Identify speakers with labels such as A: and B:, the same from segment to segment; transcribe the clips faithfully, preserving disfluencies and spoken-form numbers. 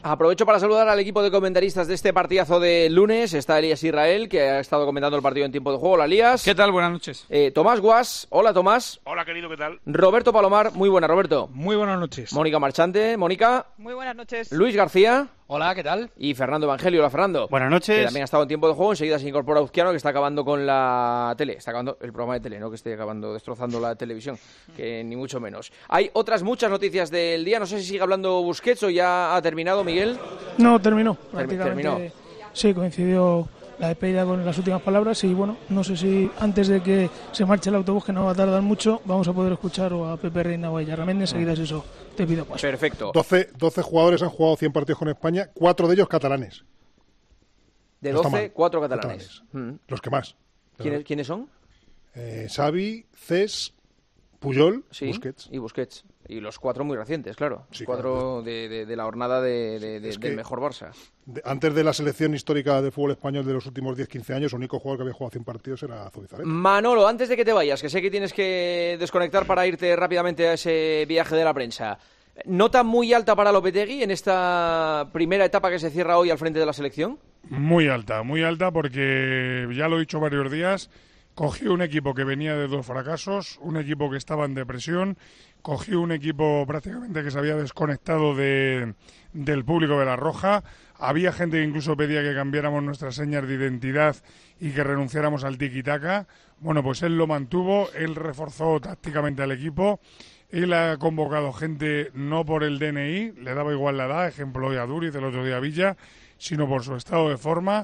A: Aprovecho para saludar al equipo de comentaristas de este partidazo de lunes. Está Elías Israel, que ha estado comentando el partido en tiempo de juego. Hola, Elías.
B: ¿Qué tal? Buenas noches.
A: Eh, Tomás Guas. Hola, Tomás.
C: Hola, querido, ¿qué tal?
A: Roberto Palomar. Muy buena, Roberto.
D: Muy buenas noches.
A: Mónica Marchante. Mónica.
E: Muy buenas noches.
A: Luis García.
F: Hola, ¿qué tal?
A: Y Fernando Evangelio. Hola, Fernando.
B: Buenas noches.
A: Que también ha estado en tiempo de juego. Enseguida se incorpora Uzquiano, que está acabando con la tele. Está acabando el programa de tele, no que esté acabando, destrozando la televisión, que ni mucho menos. Hay otras muchas noticias del día. No sé si sigue hablando Busquets o ya ha terminado, Miguel.
G: No, terminó. Prácticamente,
A: terminó.
G: Sí, coincidió la despedida con las últimas palabras y bueno, no sé si antes de que se marche el autobús, que no va a tardar mucho, vamos a poder escuchar o a Pepe Reina o a Yarramendi. Enseguida es eso, te pido paso.
A: Perfecto.
H: doce, doce jugadores han jugado cien partidos con España, cuatro de ellos catalanes.
A: De
H: No
A: doce, cuatro catalanes.
H: catalanes.
A: Mm.
H: Los que más.
A: ¿Quiénes, ¿Quiénes son?
H: Eh, Xavi, Cés, Puyol,
A: Sí,
H: Busquets.
A: y Busquets. Y los cuatro muy recientes, claro.
H: Sí,
A: cuatro
H: claro.
A: de, de, de la jornada de, de, de,
H: Es
A: del
H: que-
A: mejor Barça.
H: De- antes de la selección histórica de fútbol español de los últimos diez quince años, el único jugador que había jugado cien partidos era Zubizarreta.
A: Manolo, antes de que te vayas, que sé que tienes que desconectar para irte rápidamente a ese viaje de la prensa. ¿Nota muy alta para Lopetegui en esta primera etapa que se cierra hoy al frente de la selección?
D: Muy alta, muy alta porque ya lo he dicho varios días, cogió un equipo que venía de dos fracasos, un equipo que estaba en depresión, cogió un equipo prácticamente que se había desconectado de, del público de La Roja, había gente que incluso pedía que cambiáramos nuestras señas de identidad y que renunciáramos al tiki-taka. Bueno, pues él lo mantuvo, él reforzó tácticamente al equipo. Él ha convocado gente no por el D N I, le daba igual la edad, ejemplo hoy a Duriz, el otro día a Villa, sino por su estado de forma.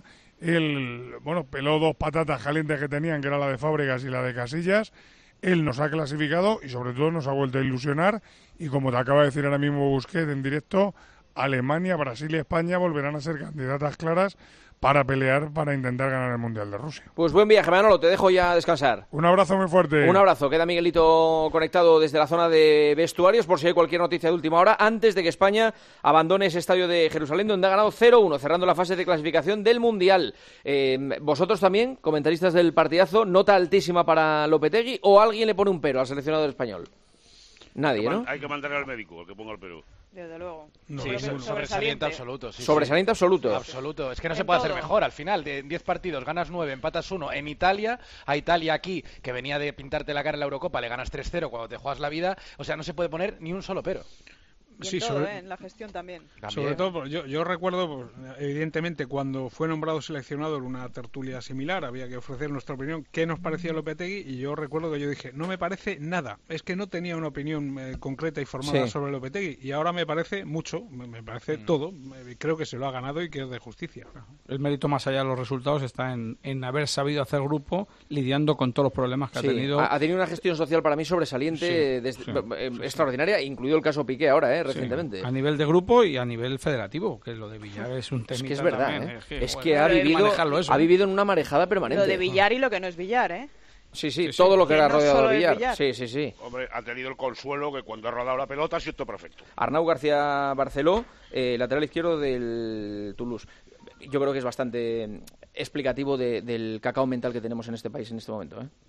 D: Él, bueno, peló dos patatas calientes que tenían, que era la de Fábregas y la de Casillas. Él nos ha clasificado y sobre todo nos ha vuelto a ilusionar. Y como te acaba de decir ahora mismo Busquets en directo, Alemania, Brasil y España volverán a ser candidatas claras para pelear para intentar ganar el Mundial de Rusia.
A: Pues buen viaje, Manolo, te dejo ya descansar.
D: Un abrazo muy fuerte.
A: Un abrazo, queda Miguelito conectado desde la zona de vestuarios por si hay cualquier noticia de última hora antes de que España abandone ese estadio de Jerusalén donde ha ganado cero uno, cerrando la fase de clasificación del Mundial. Eh, vosotros también, comentaristas del partidazo, nota altísima para Lopetegui o alguien le pone un pero al seleccionador español. Nadie, ¿no?
C: Hay que mandarle al médico, al que ponga el Perú.
E: Desde luego.
D: No,
F: Sí,
E: Creo que
F: so-
E: es
F: sobresaliente absoluto. Sí,
A: Sobresaliente absoluto.
F: sí. Absoluto. Es que no se
E: En
F: puede hacer
E: todo.
F: mejor. Al final, de diez partidos ganas nueve, empatas uno. En Italia, a Italia aquí, que venía de pintarte la cara en la Eurocopa, le ganas tres cero cuando te juegas la vida. O sea, no se puede poner ni un solo pero.
E: Y en
D: Sí,
E: todo,
D: sobre-
E: ¿eh? En la gestión también.
F: También.
D: Sobre todo, pues, yo, yo recuerdo, pues, evidentemente, cuando fue nombrado seleccionador una tertulia similar, había que ofrecer nuestra opinión, qué nos parecía Lopetegui, y yo recuerdo que yo dije, no me parece nada, es que no tenía una opinión eh, concreta y formada
A: Sí.
D: sobre Lopetegui, y ahora me parece mucho, me, me parece todo, eh, creo que se lo ha ganado y que es de justicia.
B: El mérito más allá de los resultados está en, en haber sabido hacer grupo lidiando con todos los problemas que
A: Sí,
B: ha tenido.
A: ha, ha tenido una gestión social para mí sobresaliente,
B: Sí,
A: desde-
B: sí,
A: eh,
B: sí,
A: extraordinaria, incluido el caso Piqué ahora, eh,
B: Sí,
A: recientemente.
B: a nivel de grupo y a nivel federativo, que lo de Villar es un
A: Es
B: temita
A: que es verdad,
B: también,
A: ¿eh?
B: es que,
A: Es
B: bueno,
A: que ha
B: hay que
A: vivido,
B: manejarlo eso,
A: ha
B: ¿eh?
A: vivido en una marejada permanente.
E: Lo de Villar y lo que no es Villar, ¿eh?
A: Sí, sí,
B: Sí, sí.
A: todo lo que,
E: Que
A: le ha
E: no
A: rodeado
E: solo
A: a
E: es
A: Villar.
E: Villar.
A: Sí, sí, sí.
C: Hombre, ha tenido el consuelo que cuando ha rodado la pelota ha sido todo perfecto.
A: Arnau García Barceló, eh, lateral izquierdo del Toulouse. Yo creo que es bastante mm, explicativo de- del cacao mental que tenemos en este país en este momento, ¿eh?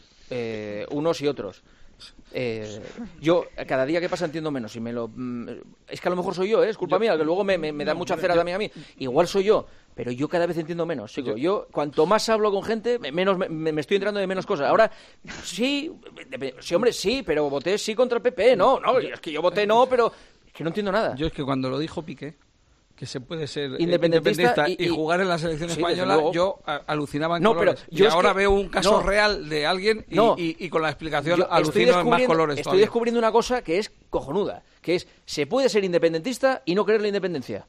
A: Eh, unos y otros. Eh, yo cada día que pasa entiendo menos y me lo mm, es que a lo mejor soy yo, ¿eh? Es culpa mía, que luego me, me, me da mucha cera también a mí. Igual soy yo, pero yo cada vez entiendo menos. Chico. Yo cuanto más hablo con gente, me- menos me, me estoy enterando de menos cosas. Ahora sí, dep- sí hombre, sí, pero voté sí contra el P P, no, no, es que yo voté no, pero es que no entiendo nada.
B: Yo es que cuando lo dijo Piqué, que se puede ser eh,
A: Independentista
B: independentista
A: y-
B: y,
A: y-
B: jugar en la selección
A: Sí, desde
B: española,
A: luego.
B: yo a- alucinaba en
A: No,
B: colores.
A: pero yo
B: y
A: es
B: ahora
A: que-
B: veo un caso
A: no.
B: real de alguien y,
A: No.
B: y- y con la explicación
A: Yo estoy
B: alucino en más
A: descubriendo-
B: colores
A: Estoy
B: todavía.
A: descubriendo una cosa que es cojonuda, que es, se puede ser independentista y no querer la independencia.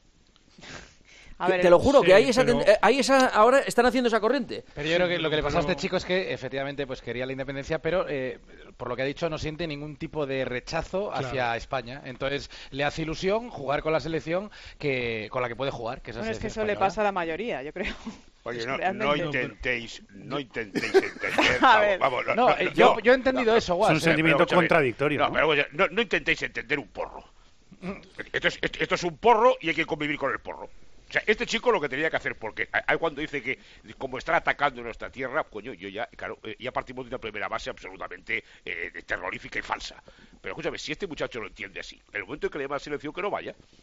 E: A
A: Que-
E: ver,
A: te lo juro,
D: sí,
A: que hay esa,
D: pero-
A: ten- eh, hay esa, ahora están haciendo esa corriente.
F: Pero yo creo que lo que le pasa a este
D: pero-
F: chico es que efectivamente pues quería la independencia, pero eh, por lo que ha dicho no siente ningún tipo de rechazo hacia
D: Claro.
F: España. Entonces le hace ilusión jugar con la selección que con la que puede jugar, que es la
E: Bueno, es que eso
F: selección
E: le
F: española.
E: pasa a la mayoría, yo creo.
C: Oye, no, no
E: Realmente.
C: intentéis, no intentéis entender.
E: A
C: vamos,
E: ver.
C: vamos, no,
F: No,
C: no,
F: eh,
C: no,
F: yo,
C: no.
F: yo he entendido eso, Guas.
I: Es un
F: eh,
I: sentimiento
C: pero escúchame,
I: contradictorio,
C: No,
I: ¿no?
C: pero, oye, no, no intentéis entender un porro. Esto es, esto, esto es un porro y hay que convivir con el porro. O sea, este chico lo que tenía que hacer, porque hay cuando dice que como está atacando nuestra tierra, coño, yo ya, claro, eh, ya partimos de una primera base absolutamente eh, terrorífica y falsa. Pero escúchame, si este muchacho lo entiende así, en el momento en que le llama a la selección, que no vaya.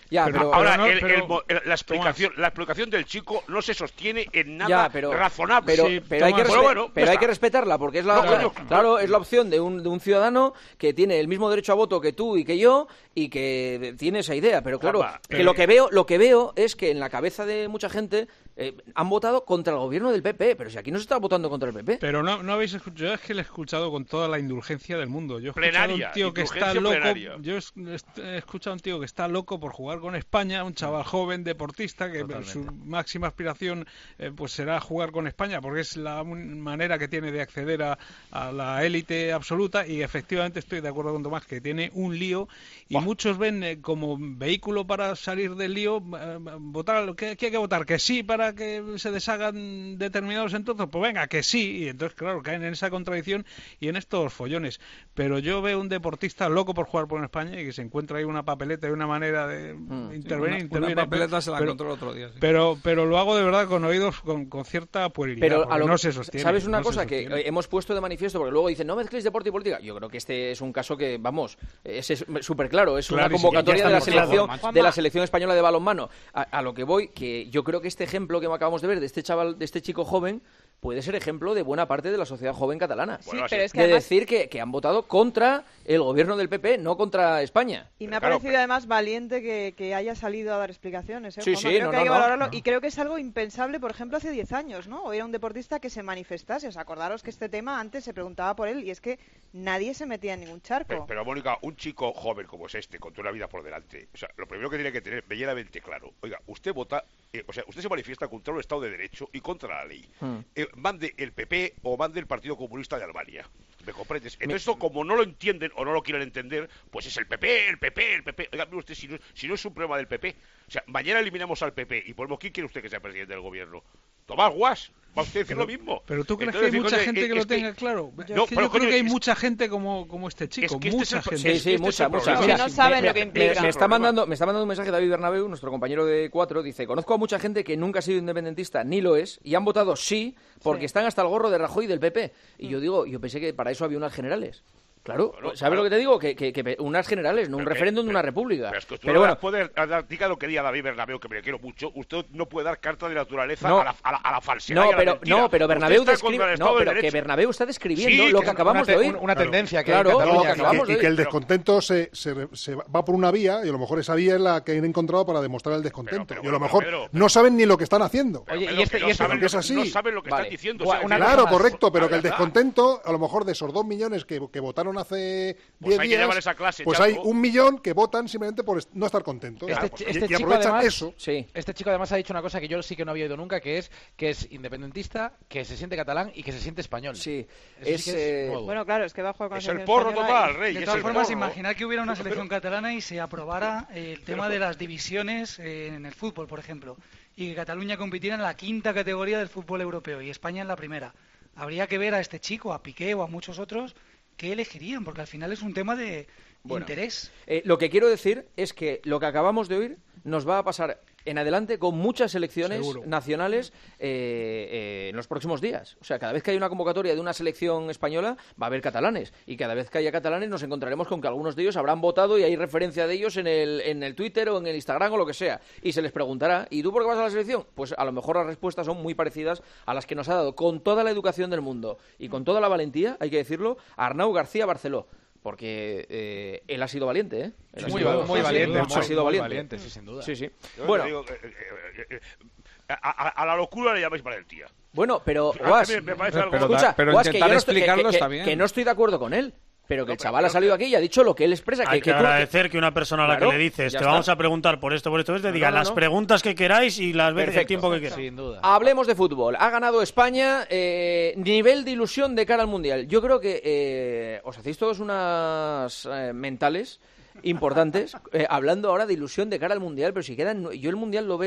A: Ya,
C: pero,
A: pero,
C: ahora
B: pero no,
C: el,
B: pero,
C: el, la explicación la explicación del chico no se sostiene en nada
A: ya, pero,
C: razonable.
A: Pero,
B: Sí,
A: pero, hay, que
C: pero bueno,
A: pero
C: ya
A: hay que
C: está.
A: respetarla porque es la,
C: No,
A: claro,
C: coño.
A: claro, es la opción de un, de un ciudadano que tiene el mismo derecho a voto que tú y que yo y que tiene esa idea. Pero claro,
C: Juanma,
A: que
C: eh,
A: lo que veo, lo que veo es que en la cabeza de mucha gente eh, han votado contra el gobierno del P P, pero si aquí no se está votando contra el P P.
B: Pero no, no habéis escuchado, yo es que le he escuchado con toda la indulgencia del mundo. Yo he escuchado
C: Plenaria,
B: a un tío que está
C: indulgencia
B: loco,
C: plenaria.
B: yo he, he escuchado a un tío que está loco por jugar con España, un chaval joven deportista que
F: Totalmente.
B: su máxima aspiración eh, pues será jugar con España porque es la un- manera que tiene de acceder a, a la élite absoluta y efectivamente estoy de acuerdo con Tomás que tiene un lío y
C: Buah.
B: muchos ven eh, como vehículo para salir del lío eh, votar que, que hay que votar que sí para que se deshagan determinados entonces pues venga que sí y entonces claro caen en esa contradicción y en estos follones pero yo veo un deportista loco por jugar por España y que se encuentra ahí una papeleta y una manera de
A: Mm.
B: intervenir,
I: Una,
B: interviene,
I: una papeleta se la
B: pero,
I: encontró el otro día. Sí.
B: pero pero lo hago de verdad con oídos con, con cierta puerilidad
A: Pero
B: porque
A: a lo,
B: no se sostiene
A: ¿sabes una
B: no se
A: cosa que
B: sostiene.
A: eh, hemos puesto de manifiesto? Porque luego dicen, no mezcléis deporte y política. Yo creo que este es un caso que, vamos, es súper claro. Es una
B: Clarísimo.
A: convocatoria
F: Ya
A: de la,
F: estamos
A: selección,
F: claros,
A: de la selección española de balonmano. A, a lo que voy, que yo creo que este ejemplo que acabamos de ver de este chaval, de este chico joven, puede ser ejemplo de buena parte de la sociedad joven catalana.
E: Sí,
C: Bueno,
E: pero
C: sí.
E: es que
A: de
E: además...
A: decir que, que han votado contra el gobierno del P P, no contra España.
E: Y me ha
C: Claro,
E: parecido
C: pero-
E: además valiente que, que haya salido a dar explicaciones. ¿eh,
A: Sí,
E: Juanma?
A: sí,
E: creo
A: no,
E: que hay
A: no,
E: que
A: no.
E: valorarlo y creo que es algo impensable, por ejemplo, hace diez años, ¿no? O era un deportista que se manifestase. O sea, acordaros que este tema antes se preguntaba por él y es que nadie se metía en ningún charco.
C: Pero, pero, Mónica, un chico joven como es este, con toda una vida por delante, o sea, lo primero que tiene que tener medianamente claro, oiga, usted vota, eh, o sea, usted se manifiesta contra el Estado de Derecho y contra la ley.
A: Hmm.
C: Eh, mande el P P o mande el Partido Comunista de Albania. ¿Me comprendes? Entonces, esto, como no lo entienden o no lo quieren entender, pues es el P P, el P P, el P P. Oiga, mire usted, si no, si no es un problema del P P, o sea, mañana eliminamos al P P y ponemos, ¿quién quiere usted que sea presidente del gobierno? Tomás Guas. Va usted a decir lo mismo.
B: Pero tú crees
C: Entonces,
B: que hay mucha
C: oye,
B: gente
C: es
B: que lo
C: que-
B: tenga claro.
C: No,
B: Es que
C: pero,
B: yo creo
C: coño,
B: que hay
C: es-
B: mucha gente como, como este chico,
C: es que este es
B: mucha
C: el pro-
B: gente.
A: Sí,
C: Es que
A: sí,
C: este es
A: mucha,
C: el
A: mucha.
C: problema.
E: Que no saben
A: me,
E: lo que
A: me-
E: implica.
A: me está
C: Problema.
A: mandando, me está mandando un mensaje David Bernabéu, nuestro compañero de Cuatro, dice, conozco a mucha gente que nunca ha sido independentista, ni lo es, y han votado sí, porque
E: Sí.
A: están hasta el gorro de Rajoy y del P P. Y yo digo, yo pensé que para eso había unas generales. Claro,
C: Bueno,
A: ¿sabes
C: claro.
A: lo que te digo? Que, que, que unas generales, no un
C: Pero que-
A: referéndum de una
C: pero-
A: república.
C: Pero es que usted
A: Pero
C: no
A: bueno,
C: puede dar, diga lo que diga David Bernabéu, que me le quiero mucho, usted no puede dar carta de naturaleza
A: No.
C: a, la, a, la, a la falsedad y
A: no,
C: a la
A: pero,
C: mentira.
A: no, pero
C: Usted
A: Bernabéu
C: está
A: describe,
C: contra el
A: no,
C: Estado de
A: pero que
C: Derecho.
A: Bernabéu está describiendo
C: Sí,
A: lo
C: que
A: que
C: es
A: acabamos
F: una,
A: de
F: te-
A: oír.
F: un- una
H: Claro.
F: tendencia que
A: Claro,
F: en
A: lo
F: Cataluña
A: que
F: que-
A: acabamos
H: Y
A: de
H: que el
A: oír.
H: descontento se, se- se va por una vía y a lo mejor esa vía es la que han encontrado para demostrar el descontento.
C: Pero, pero,
H: y a lo
C: pero,
H: mejor
C: Pedro,
H: no saben ni lo que están haciendo.
C: Pero,
F: Oye,
C: Pedro,
F: y este-
C: que no
F: y este-
C: saben
H: porque es
C: lo-
H: así.
C: No saben lo que
A: Vale.
C: están diciendo.
F: Una-
C: o sea,
F: una
C: que-
F: cosa
H: Claro,
F: más.
H: correcto, pero
C: La
H: que el
C: verdad.
H: descontento, a lo mejor de esos dos millones que, que votaron hace
C: Pues
H: diez
C: hay que llevar
H: días,
C: esa clase,
H: pues
C: Chaco.
H: hay un millón que votan simplemente por est- no estar contentos.
F: Este,
H: Y-
F: este
H: y,
F: chico
H: aprovechan
F: además,
H: eso.
A: Sí.
F: Este chico además ha dicho una cosa que yo sí que no había oído nunca, que es que es independentista, que se siente catalán y que se siente español.
A: Sí,
F: Eso sí
A: es,
F: que es
A: eh,
F: nuevo.
E: Bueno, claro, es que va a jugar con la
C: Es el
E: selección
C: porro
E: española
C: total,
E: y-
C: Rey.
J: De
C: es
J: todas
C: el
J: formas,
C: porro.
J: imaginar que hubiera una
C: Pero-
J: selección
C: pero-
J: catalana y se aprobara eh, el tema de las divisiones eh, en el fútbol, por ejemplo, y que Cataluña compitiera en la quinta categoría del fútbol europeo y España en la primera. Habría que ver a este chico, a Piqué o a muchos otros, qué elegirían, porque al final es un tema de
A: Bueno.
J: interés.
A: Eh, lo que quiero decir es que lo que acabamos de oír nos va a pasar en adelante con muchas selecciones
B: Seguro.
A: nacionales eh, eh, en los próximos días. O sea, cada vez que hay una convocatoria de una selección española va a haber catalanes. Y cada vez que haya catalanes nos encontraremos con que algunos de ellos habrán votado y hay referencia de ellos en el, en el Twitter o en el Instagram o lo que sea. Y se les preguntará, ¿y tú por qué vas a la selección? Pues a lo mejor las respuestas son muy parecidas a las que nos ha dado con toda la educación del mundo y con toda la valentía, hay que decirlo, Arnau García Barceló. Porque eh, él ha sido valiente, ¿eh? Él ha
F: Muy,
A: sido-
F: va- muy
A: sí,
F: valiente,
A: ha
F: muy,
A: sido
F: muy
A: valiente.
F: valiente, sí, sin duda.
A: Sí, sí.
C: Yo
A: Bueno,
C: te digo, eh, eh, eh, eh, a, a- a la locura le llamáis valentía.
A: bueno, pero
C: A mí
A: Guas,
C: me- me parece algo-
I: Pero da-
A: escucha,
I: pero
A: Guas, que yo
I: intentar
A: no estoy, que-
I: explicarlo
A: que-
I: está
A: que-
I: bien.
A: que no estoy de acuerdo con él, pero que
C: No,
A: el
C: pero
A: chaval
C: creo
A: ha salido
C: que-
A: aquí y ha dicho lo que él expresa.
K: Hay
A: que,
K: que
A: que tú-
K: agradecer que una persona a la
A: Claro,
K: que le dices,
A: ya
K: te
A: está.
K: vamos a preguntar por esto, por esto, te diga
A: no, no,
K: las
A: no.
K: preguntas que queráis y las veces el
A: Perfecto.
K: tiempo que queráis.
F: Sin duda.
A: Hablemos de fútbol. Ha ganado España. eh, nivel de ilusión de cara al Mundial. Yo creo que eh, os hacéis todos unas eh, mentales importantes, eh, hablando ahora de ilusión de cara al Mundial, pero si quedan... Yo el Mundial lo veo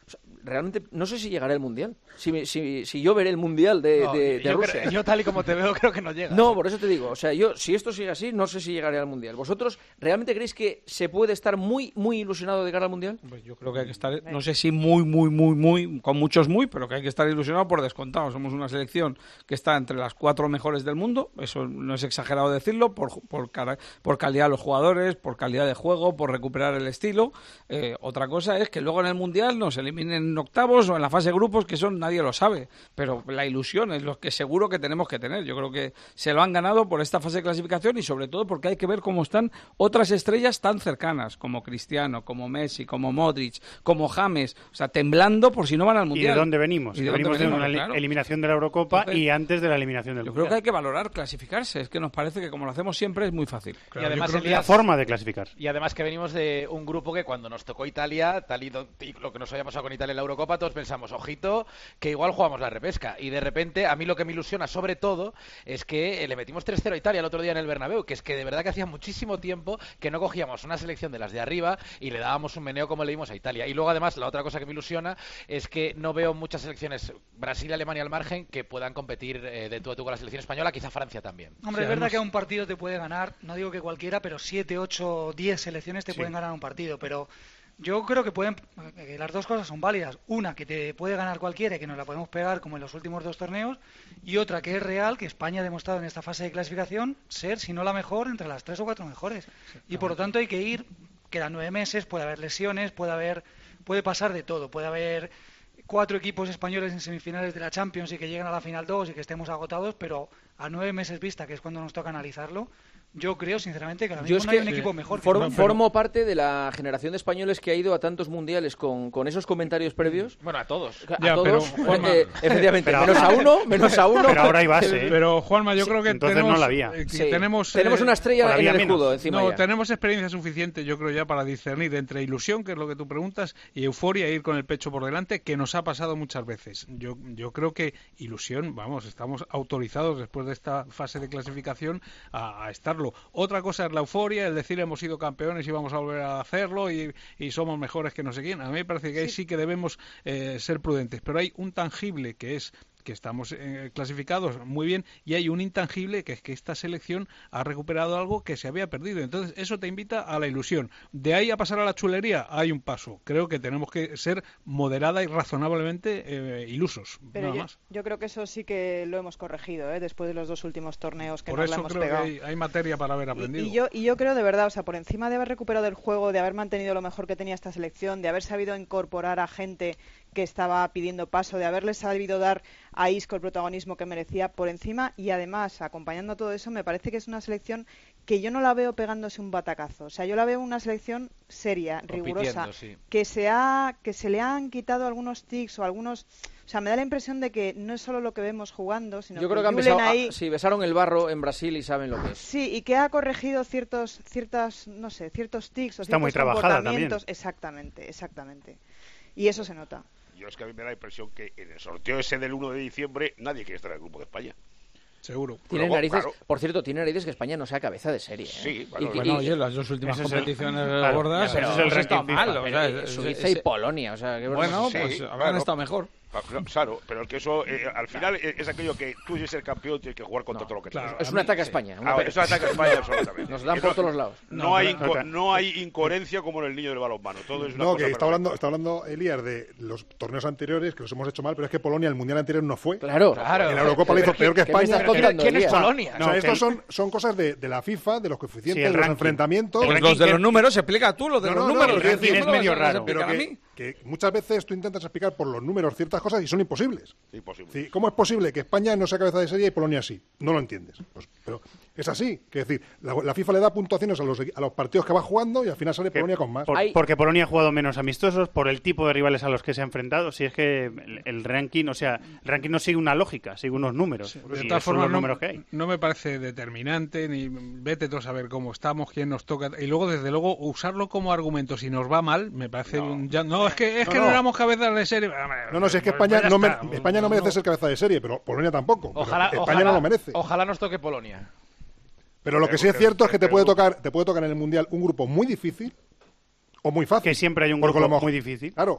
A: O sea, realmente no sé si llegará el Mundial. Si, si, si yo veré el Mundial de,
F: No,
A: de, de
F: yo,
A: Rusia.
F: creo- yo tal y como te veo creo que no llega.
A: No, por eso te digo. O sea, yo si esto sigue así, no sé si llegaré al Mundial. ¿Vosotros realmente creéis que se puede estar muy, muy ilusionado de cara al Mundial?
B: Pues yo creo que hay que estar, no sé si muy, muy, muy, muy, con muchos muy, pero que hay que estar ilusionado por descontado. Somos una selección que está entre las cuatro mejores del mundo, eso no es exagerado decirlo, por, por, cara- por calidad de los jugadores, por calidad de juego, por recuperar el estilo. Eh, otra cosa es que luego en el Mundial nos eliminen en octavos o en la fase de grupos, que eso nadie lo sabe, pero la ilusión es lo que seguro que tenemos que tener. Yo creo que se lo han ganado por esta fase de clasificación y sobre todo porque hay que ver cómo están otras estrellas tan cercanas, como Cristiano, como Messi, como Modric, como James, o sea, temblando por si no van al
I: ¿Y
B: Mundial.
I: de dónde venimos?
B: ¿Y de
I: venimos
B: dónde
I: de una
B: venimos? Claro.
I: eliminación de la Eurocopa
B: Entonces,
I: y antes de la eliminación del
B: Yo
I: Mundial.
B: creo que hay que valorar clasificarse, es que nos parece que como lo hacemos siempre es muy fácil.
F: Y además,
I: Yo creo que
F: Elías,
I: la forma de clasificar.
F: Y además que venimos de un grupo que cuando nos tocó Italia, tal y, do- y lo que nos había pasado con Italia en la Eurocopa, todos pensamos, ojito, que igual jugamos la repesca. Y de repente, a mí lo que me ilusiona sobre todo es que eh, le metimos tres cero a Italia el otro día en el Bernabéu, que es que de verdad que hacía muchísimo tiempo que no cogíamos una selección de las de arriba y le dábamos un meneo como le dimos a Italia. Y luego además, la otra cosa que me ilusiona es que no veo muchas selecciones, Brasil y Alemania al margen, que puedan competir eh, de tú a tú con la selección española, quizá Francia también.
J: Hombre, es verdad que a un partido te puede ganar, no digo que cualquiera, pero siete, ocho, diez selecciones te
I: Sí.
J: pueden ganar un partido, pero yo creo que pueden, que las dos cosas son válidas. Una, que te puede ganar cualquiera y que nos la podemos pegar como en los últimos dos torneos, y otra, que es real, que España ha demostrado en esta fase de clasificación ser, si no la mejor, entre las tres o cuatro mejores. Y por lo tanto hay que ir, quedan nueve meses, puede haber lesiones, puede haber, puede pasar de todo, puede haber cuatro equipos españoles en semifinales de la Champions y que lleguen a la final dos y que estemos agotados, pero a nueve meses vista, que es cuando nos toca analizarlo, yo creo sinceramente que ahora
A: Yo
J: mismo
A: es
J: no
A: que
J: hay un equipo mejor. que
A: for-
J: España.
A: formo parte de la generación de españoles que ha ido a tantos mundiales con, con esos comentarios previos.
F: Bueno, a todos.
A: A
B: Ya,
A: todos,
B: pero, Juanma-
A: eh, efectivamente,
I: Pero
A: menos
I: ahora-
A: a uno, menos a uno.
I: Pero ahora hay base, ¿eh?
B: Pero Juanma, yo
A: Sí,
B: creo que
I: entonces
B: tenemos,
I: no la había.
B: eh, que
A: Sí.
B: tenemos,
A: Tenemos
B: eh,
A: una
I: o
A: estrella
I: la
A: en
I: había
A: el
I: menos.
A: escudo encima
B: No,
A: ya.
B: tenemos experiencia suficiente, yo creo ya, para discernir entre ilusión, que es lo que tú preguntas, y euforia, ir con el pecho por delante, que nos ha pasado muchas veces. Yo, yo creo que ilusión, vamos, estamos autorizados después de esta fase de clasificación a, a estarlo. Otra cosa es la euforia, el decir hemos sido campeones y vamos a volver a hacerlo y, y somos mejores que no sé quién. A mí me parece que ahí sí que debemos eh, ser prudentes, pero hay un tangible que es que estamos eh, clasificados muy bien y hay un intangible que es que esta selección ha recuperado algo que se había perdido. Entonces eso te invita a la ilusión. De ahí a pasar a la chulería hay un paso. Creo que tenemos que ser moderada y razonablemente eh, ilusos.
E: Pero
B: nada
E: yo,
B: más.
E: yo creo que eso sí que lo hemos corregido, ¿eh? Después de los dos últimos torneos que
B: Por
E: nos la
B: eso
E: hemos
B: creo
E: pegado.
B: que hay, hay materia para haber
E: Y,
B: aprendido.
E: y yo, y yo creo de verdad, o sea, por encima de haber recuperado el juego, de haber mantenido lo mejor que tenía esta selección, de haber sabido incorporar a gente que estaba pidiendo paso, de haberle sabido dar a Isco el protagonismo que merecía, por encima y además acompañando a todo eso, me parece que es una selección que yo no la veo pegándose un batacazo. O sea, yo la veo una selección seria, rigurosa,
F: Compitiendo, sí.
E: que se ha, que se le han quitado algunos tics o algunos. O sea, me da la impresión de que no es solo lo que vemos jugando, sino
A: Yo creo que han
E: Julen
A: besado,
E: ahí.
A: ah, sí, besaron el barro en Brasil y saben lo que es.
E: Sí, y que ha corregido ciertos, ciertas, no sé, ciertos tics o
I: Está muy
E: ciertos
I: trabajada
E: comportamientos.
I: también.
E: Exactamente, exactamente. Y eso se nota.
C: Yo es que a mí me da la impresión que en el sorteo ese del uno de diciembre nadie quiere estar en el grupo de España.
B: Seguro.
A: Tiene
C: Luego,
A: narices,
C: claro.
A: por cierto, tiene narices que España no sea cabeza de serie. ¿eh?
C: Sí,
A: Y-
C: bueno,
A: y-
B: Bueno,
A: y-
B: oye, las dos últimas
I: Ese es el-
B: competiciones
I: claro,
B: gordas,
I: ese es
B: pero
I: el
B: no está
I: ranking
B: mal.
I: FIFA.
B: O sea,
A: eh,
B: ese-
A: Suiza
B: ese-
A: y Polonia, o sea, que
B: Bueno,
C: Sí,
B: pues
C: claro.
B: habrán estado mejor.
C: Ah, no, Claro, pero el que eso, eh, al final, eh, es aquello que tú eres el campeón, tienes que jugar contra todo lo que
B: claro.
C: tienes.
A: es un ataque a España. un
C: Ah,
A: ataque-
C: eso ataca a España absolutamente.
A: Nos dan
C: Que
A: por
C: no-
A: todos los lados.
C: No,
B: No,
C: hay,
B: pero-
C: inco- no hay incoherencia como en el niño del balonmano. Todo es una
H: No,
C: cosa
H: que está
C: perfecta.
H: hablando, está hablando Elías de los torneos anteriores, que los hemos hecho mal, pero es que Polonia, el mundial anterior no fue.
A: Claro.
F: Claro.
H: En la Eurocopa lo hizo
F: Pero
H: peor que
A: ¿qué me
H: España.
A: estás contando,
F: ¿Quién es
A: Elías?
F: Polonia?
H: O
I: No,
H: sea,
I: que
H: estos
I: el-
H: son, son cosas de, de la FIFA, de los coeficientes,
I: Sí, el
H: de los
I: ranking.
H: enfrentamientos.
I: El
B: Pues
I: ranking
B: los de
I: que-
B: los números, explica tú los de
H: No,
B: los
H: no, no,
B: números.
H: pero quiero
I: ranking
H: decir,
I: es medio raro.
H: Pero
B: a
H: que,
B: mí.
H: que muchas veces tú intentas explicar por los números ciertas cosas y son imposibles.
C: Imposible.
H: Sí, ¿cómo es posible que España no sea cabeza de serie y Polonia sí? No lo entiendes. Pues, pero es así. Es decir, la, la FIFA le da puntuaciones a los, a los partidos que va jugando y al final sale
I: Que
H: Polonia con más.
I: por-
A: Hay-
I: Porque Polonia ha jugado menos amistosos, por el tipo de rivales a los que se ha enfrentado. Si es que el, el ranking, o sea, el ranking no sigue una lógica, sigue unos números.
B: De
I: y
B: todas
I: esos son
B: formas,
I: los
B: no,
I: números que hay.
B: no me parece determinante, ni vete tú a saber cómo estamos, quién nos toca. Y luego, desde luego, usarlo como argumento si nos va mal, me parece
C: No.
B: un. ya- no, es que, es
H: No,
B: que no,
H: no.
B: éramos cabezas de serie.
H: No, no, si es que
B: Pues
H: España
B: ya
H: no, me-
B: está.
H: España no merece ser cabeza de serie, pero Polonia tampoco. Pero
F: Ojalá,
H: España
F: ojalá,
H: no lo merece.
F: ojalá nos toque Polonia.
H: Pero lo que sí es cierto es que te puede tocar, te puede tocar en el Mundial un grupo muy difícil o muy fácil.
I: Que siempre hay un
H: Porque
I: grupo
H: lo mejor-
I: muy difícil.
H: Claro,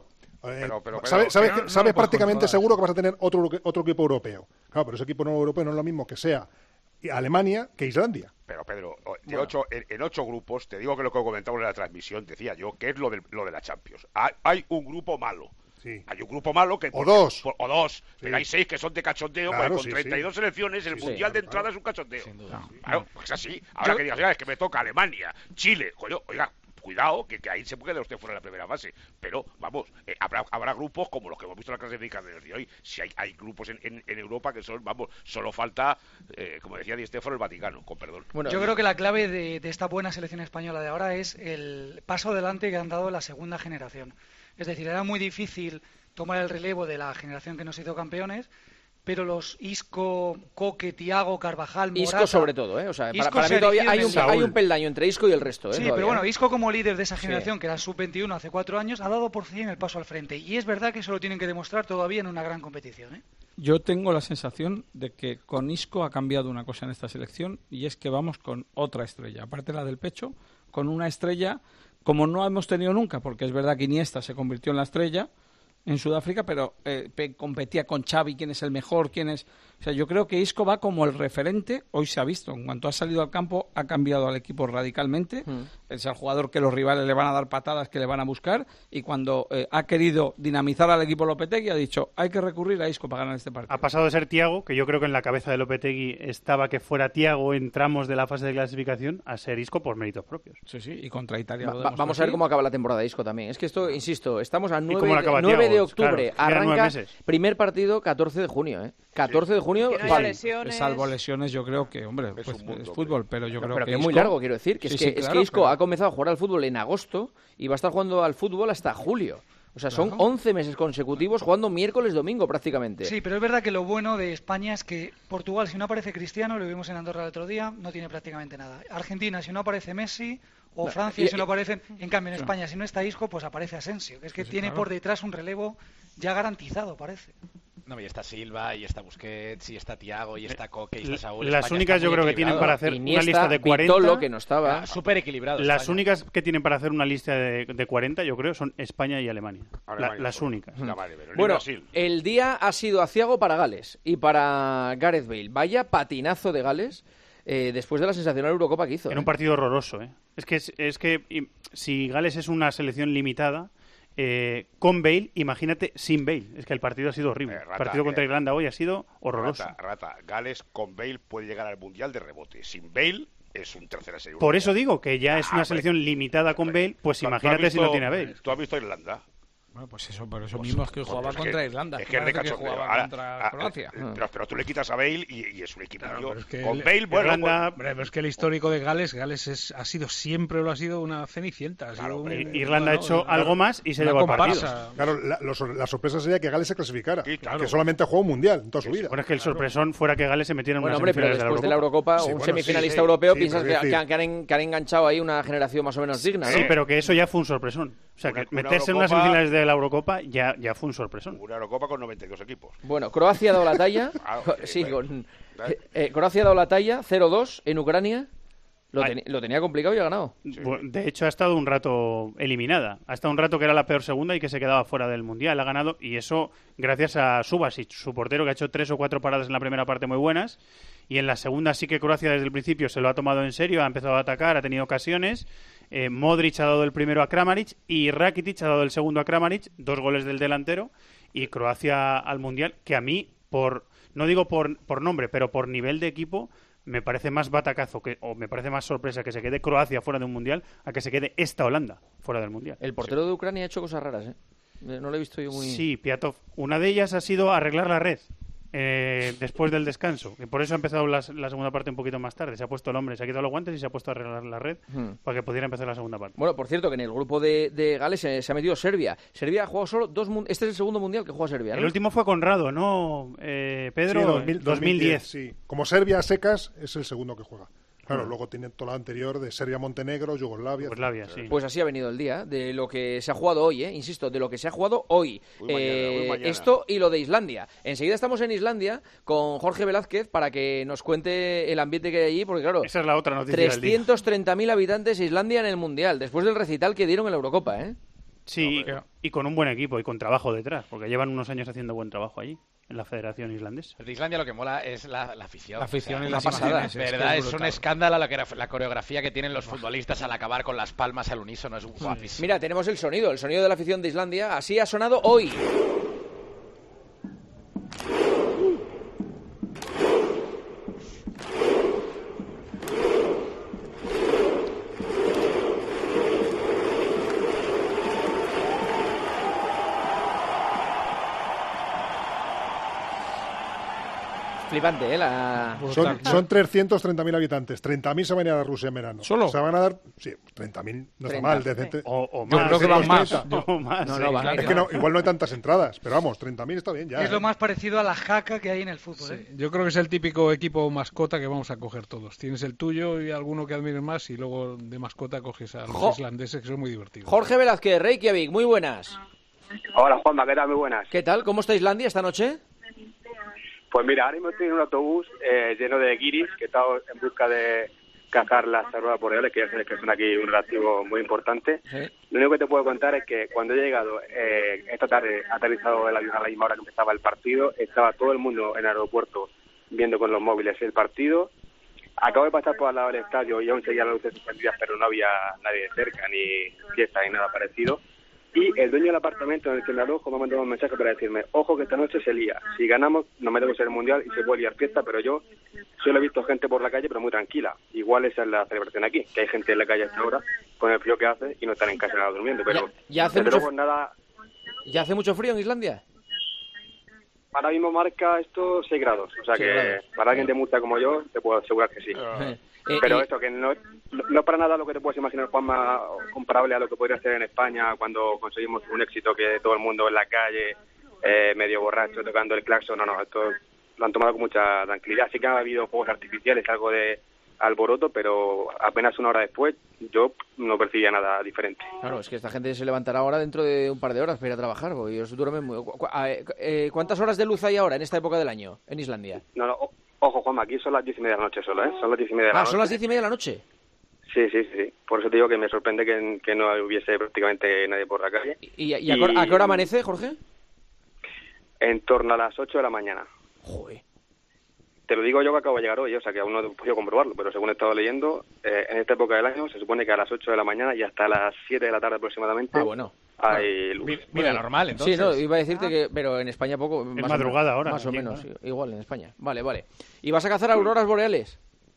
C: Pero, pero, pero,
H: sabes sabes,
B: pero no
H: sabes
B: lo puedes
H: prácticamente
B: controlar.
H: seguro que vas a tener otro, otro equipo europeo. Claro, pero ese equipo no europeo no es lo mismo que sea Alemania que Islandia.
C: Pero Pedro, de
H: Bueno.
C: ocho, en, en ocho grupos, te digo que lo que comentamos en la transmisión, decía yo, que es lo de, lo de la Champions. Hay, hay un grupo malo.
H: Sí.
C: Hay un grupo malo que...
H: O dos.
C: por- o dos.
H: Sí.
C: Pero hay seis que son de cachondeo,
H: Claro,
C: pues,
H: sí,
C: con treinta y dos
H: sí.
C: selecciones, el
A: Sí,
C: Mundial
A: sí,
C: de entrada es un cachondeo.
F: Sin duda.
C: Claro, pues es así. Ahora
A: Yo-
C: que digas, "Ya, es que me toca Alemania, Chile, coño, oiga, cuidado, que, que ahí se puede quedar usted fuera de la primera fase. Pero, vamos, eh, habrá, habrá grupos como los que hemos visto en la clasificación de hoy. Si hay, hay grupos en, en, en Europa que son, vamos, solo falta, eh, como decía Di Stéfano, el Vaticano, con perdón.
A: Bueno,
J: Yo creo que la clave de, de esta buena selección española de ahora es el paso adelante que han dado la segunda generación. Es decir, era muy difícil tomar el relevo de la generación que nos hizo campeones, pero los Isco, Coque, Tiago, Carvajal, Morata...
A: Isco sobre todo, ¿eh? O sea, para,
J: Isco
A: para
J: se
A: mí todavía hay
J: erigieron
A: un,
J: en-
A: hay un peldaño entre Isco y el resto, ¿eh?
J: Sí,
A: Todavía,
J: pero bueno,
A: ¿eh?
J: Isco como líder de esa
A: Sí.
J: generación, que era sub veintiuno hace cuatro años, ha dado por fin el paso al frente. Y es verdad que eso lo tienen que demostrar todavía en una gran competición, ¿eh?
B: Yo tengo la sensación de que con Isco ha cambiado una cosa en esta selección y es que vamos con otra estrella, aparte de la del pecho, con una estrella como no hemos tenido nunca, porque es verdad que Iniesta se convirtió en la estrella en Sudáfrica, pero eh, pe- competía con Xavi, quién es el mejor, quién es... O sea, yo creo que Isco va como el referente, hoy se ha visto, en cuanto ha salido al campo ha cambiado al equipo radicalmente,
A: Mm.
B: es el jugador que los rivales le van a dar patadas, que le van a buscar, y cuando eh, ha querido dinamizar al equipo Lopetegui ha dicho, hay que recurrir a Isco para ganar este partido.
I: Ha pasado de ser Tiago, que yo creo que en la cabeza de Lopetegui estaba que fuera Tiago en tramos de la fase de clasificación, a ser Isco por méritos propios.
B: Sí, sí, y contra Italia
A: Va-
B: lo
A: va-
B: demostró
A: vamos a ver
B: así.
A: cómo acaba la temporada de Isco también. Es que esto, insisto, estamos a nueve,
I: cómo lo
A: de,
I: acaba
A: nueve de
I: Thiago,
A: octubre.
I: claro, quedan nueve
A: Arranca
I: meses.
A: primer partido catorce de junio, ¿eh? catorce de junio.
E: Que no haya
A: pal-
E: lesiones.
B: Salvo lesiones, yo creo que, hombre,
C: Es
B: pues,
C: un mundo,
B: es fútbol, pero yo
A: No,
B: creo
A: pero
B: que
A: que es muy
B: Isco-
A: largo, quiero decir. Que
B: Sí,
A: es
B: sí,
A: que, es
B: claro,
A: que Isco
B: pero-
A: ha comenzado a jugar al fútbol en agosto y va a estar jugando al fútbol hasta julio. O sea, son
B: Claro.
A: once meses consecutivos jugando miércoles, domingo prácticamente.
J: Sí, pero es verdad que lo bueno de España es que Portugal, si no aparece Cristiano, lo vimos en Andorra el otro día, no tiene prácticamente nada. Argentina, si no aparece Messi, o
A: No,
J: Francia,
A: y-
J: si no aparecen... En cambio, en España, si no está Isco, pues aparece Asensio, que es que
B: Sí,
J: tiene
B: claro.
J: por detrás un relevo ya garantizado, parece.
F: No, y está Silva, y está Busquets, y está Tiago, y está Coque, y está Saúl.
I: Las
F: España
I: únicas
F: está
I: yo
F: muy
I: creo que tienen
F: equilibrado.
I: para hacer
A: Iniesta,
I: una lista de cuarenta.
A: Vitolo, que no estaba.
F: Ah, súper equilibrado.
I: Las
F: España.
I: únicas que tienen para hacer una lista de, de cuarenta, yo creo, son España y Alemania. La-
C: Alemania,
I: las
C: por-
I: únicas.
C: la madre, pero ni
A: Bueno,
C: Brasil.
A: el día ha sido aciago para Gales y para Gareth Bale. Vaya patinazo de Gales eh, después de la sensacional Eurocopa que hizo.
I: En
A: ¿eh?
I: un partido horroroso, ¿eh? Es que, es, es que y- si Gales es una selección limitada, eh, con Bale, imagínate sin Bale. Es que el partido ha sido horrible.
C: Eh,
I: el
C: Rata,
I: partido contra
C: eh,
I: Irlanda hoy ha sido horroroso.
C: Rata, rata. Gales con Bale puede llegar al Mundial de rebote. Sin Bale es un tercera serie.
I: Por eso digo que ya es
C: Ah,
I: una
C: hombre.
I: selección limitada con Bale, pues
C: ¿Tú- tú has
I: imagínate si no
C: visto-
I: tiene a Bale.
C: ¿Tú has visto Irlanda?
B: Bueno, pues eso, por eso
C: Pues,
B: mismo es que
C: pues,
B: jugaba
C: es
B: contra
C: que-
B: Irlanda.
C: Es que es de
B: parece que
C: cachondeo.
B: jugaba
C: Ahora,
B: contra
C: ah,
B: Croacia.
C: eh, pero, pero tú le quitas a Bale y, y es un equipario.
B: Claro, pero es que
C: con
B: el-
C: Bale, bueno,
I: Irlanda-
C: pues-
B: Hombre, pero es que el histórico de Gales, Gales es, ha sido siempre lo ha sido una cenicienta. Ha sido
C: Claro,
B: un-
C: pero
I: Irlanda ha hecho
B: una-
I: algo más y se
B: una
I: llevó el partido.
B: comparsa.
H: Claro, la, los- la sorpresa sería que Gales se clasificara,
C: Sí, claro.
H: que solamente ha jugado un mundial en toda su vida.
I: Bueno, es que el sorpresón fuera que Gales se metiera en
A: Bueno,
I: unas
A: hombre, pero
I: semifinales
A: después de la Eurocopa,
H: Sí,
A: un
H: bueno,
A: semifinalista
H: sí, sí,
A: europeo,
H: sí,
A: piensas
H: pero
A: que,
H: decir-
A: que- que han, que han enganchado ahí una generación más o menos digna, ¿no?
I: Sí, pero que eso ya fue un sorpresón. O sea,
C: Una-
I: que
C: una
I: meterse en unas
C: Eurocopa-
I: semifinales de la Eurocopa ya, ya fue un sorpresón.
C: Una Eurocopa con noventa y dos equipos.
A: Bueno, Croacia ha dado la talla.
C: Ah,
A: Co-
C: ok,
A: sí,
C: bueno.
A: con, eh, eh, Croacia ha dado la talla, cero dos en Ucrania. Lo,
I: Ay.
A: teni- lo tenía complicado y ha ganado.
I: Bu- De hecho, ha estado un rato eliminada. Ha estado un rato que era la peor segunda y que se quedaba fuera del Mundial. Ha ganado y eso gracias a Subasic, su portero, que ha hecho tres o cuatro paradas en la primera parte muy buenas. Y en la segunda sí que Croacia desde el principio se lo ha tomado en serio, ha empezado a atacar, ha tenido ocasiones. Eh, Modric ha dado el primero a Kramaric y Rakitic ha dado el segundo a Kramaric, dos goles del delantero. Y Croacia al Mundial, que a mí, por no digo por, por nombre, pero por nivel de equipo, me parece más batacazo que, o me parece más sorpresa que se quede Croacia fuera de un Mundial a que se quede esta Holanda fuera del Mundial.
A: El portero de Ucrania ha hecho cosas raras, ¿eh? Eh, No lo he visto yo muy...
I: Sí, Piatov. Una de ellas ha sido arreglar la red eh, después del descanso. Y por eso ha empezado la, la segunda parte un poquito más tarde. Se ha puesto el hombre, se ha quitado los guantes y se ha puesto a arreglar la red
A: Hmm.
I: para que pudiera empezar la segunda parte.
A: Bueno, por cierto, que en el grupo de, de Gales se, se ha metido Serbia. Serbia ha jugado solo dos... mun- Este es el segundo mundial que juega Serbia, ¿no?
I: El último fue Conrado, ¿no, eh, Pedro?
H: Sí, dos mil-
I: dos mil diez.
H: Sí, como Serbia a secas es el segundo que juega. Claro, luego tiene todo lo anterior de Serbia-Montenegro, Yugoslavia.
I: Yugoslavia, sí.
A: Pues así ha venido el día, de lo que se ha jugado hoy, ¿eh? Insisto, de lo que se ha jugado hoy.
C: Muy mañana,
A: Eh,
C: muy mañana.
A: Esto y lo de Islandia. Enseguida estamos en Islandia con Jorge Velázquez para que nos cuente el ambiente que hay allí, porque claro,
I: Esa es la otra noticia del día.
A: trescientos treinta mil habitantes Islandia en el Mundial, después del recital que dieron en la Eurocopa, ¿eh?
I: Sí,
C: No,
I: y con un buen equipo y con trabajo detrás, porque llevan unos años haciendo buen trabajo allí, en la Federación Islandesa.
F: De Islandia lo que mola es la, la afición.
B: La afición
F: O sea,
B: y las
F: una pasada.
B: imágenes, es que
F: verdad,
B: es
F: es, un
B: brutal.
F: escándalo la, que- la coreografía que tienen los futbolistas al acabar con las palmas al unísono. Es guapísimo.
A: Mira, tenemos el sonido, el sonido de la afición de Islandia. Así ha sonado hoy. Flipante, ¿eh? La...
H: Son, son trescientos treinta mil habitantes. treinta mil se van a ir a Rusia en verano.
B: ¿Solo?
H: Se van a dar... Sí, treinta mil no está
A: treinta.
H: mal. Decente.
I: O, o
B: Yo
I: más.
B: creo que
I: sí,
B: van
I: sí,
B: más.
I: sí, o más,
A: No,
I: sí.
A: no, van a ir.
H: Es que no, igual no hay tantas entradas, pero vamos, treinta mil está bien ya.
J: Es lo
H: ¿eh?
J: más parecido a la jaca que hay en el fútbol.
B: Sí,
J: ¿eh?
B: yo creo que es el típico equipo mascota que vamos a coger todos. Tienes el tuyo y alguno que admires más y luego de mascota coges a los
A: Jo-
B: islandeses que son muy divertidos.
A: Jorge Velázquez, Reykjavik, muy buenas.
L: Hola Juanma, ¿qué tal? Muy buenas.
A: ¿Qué tal? ¿Cómo está Islandia esta noche?
L: Pues mira, ahora mismo estoy en un autobús eh, lleno de guiris que he estado en busca de cazar las auroras boreales, que ya sabes que son aquí un reactivo muy importante.
A: Sí.
L: Lo único que te puedo contar es que cuando he llegado, eh, esta tarde ha aterrizado el avión a la misma hora que empezaba el partido, estaba todo el mundo en el aeropuerto viendo con los móviles el partido. Acabo de pasar por al lado del estadio y aún seguía las luces suspendidas, pero no había nadie cerca, ni fiesta, ni nada parecido. Y el dueño del apartamento en el que me alojo me ha mandado un mensaje para decirme, ojo que esta noche se lía, si ganamos nos metemos en el Mundial y se puede liar fiesta, pero yo solo he visto gente por la calle pero muy tranquila. Igual esa es la celebración aquí, que hay gente en la calle a esta hora con el frío que hace y no están en casa nada durmiendo, pero
A: Ya- ya hace
L: desde
A: mucho
L: luego nada.
A: ¿Ya hace mucho frío en Islandia?
L: Ahora mismo marca esto seis grados, o sea
A: seis
L: que
A: grados.
L: para alguien de Murcia como yo te puedo asegurar que sí.
A: Eh, eh,
L: Pero
A: y-
L: esto, que no, no, no para nada lo que te puedes imaginar, Juanma, comparable a lo que podría hacer en España cuando conseguimos un éxito que todo el mundo en la calle, eh, medio borracho, tocando el claxon. No, no, esto lo han tomado con mucha tranquilidad. Sí que ha habido fuegos artificiales, algo de alboroto, pero apenas una hora después yo no percibía nada diferente.
A: Claro, es que esta gente se levantará ahora dentro de un par de horas para ir a trabajar, porque ellos duermen muy... cu- cu- a- eh, ¿Cuántas horas de luz hay ahora en esta época del año en Islandia?
L: No, no, o- ojo, Juanma, aquí son las diez y media de la noche solo, ¿eh? Son las diez y media de la
A: Ah,
L: noche.
A: son las diez y media de la noche.
L: Sí, sí, sí, sí. Por eso te digo que me sorprende que, que no hubiese prácticamente nadie por la calle.
A: ¿Y, y a, qué hora- a qué hora amanece, Jorge?
L: En torno a las ocho de la mañana.
A: Joder.
L: Te lo digo yo que acabo de llegar hoy, o sea que aún no he podido comprobarlo, pero según he estado leyendo, eh, en esta época del año se supone que a las ocho de la mañana y hasta las siete de la tarde aproximadamente
A: Ah, bueno.
L: hay luz.
F: Vida
A: Bueno,
F: normal, entonces.
A: Sí, no, iba a decirte que... Pero en España poco... más o
I: madrugada
A: menos,
I: ahora,
A: Más o
I: aquí,
A: menos,
I: claro.
A: sí, igual en España. Vale, vale. ¿Y vas a cazar auroras boreales?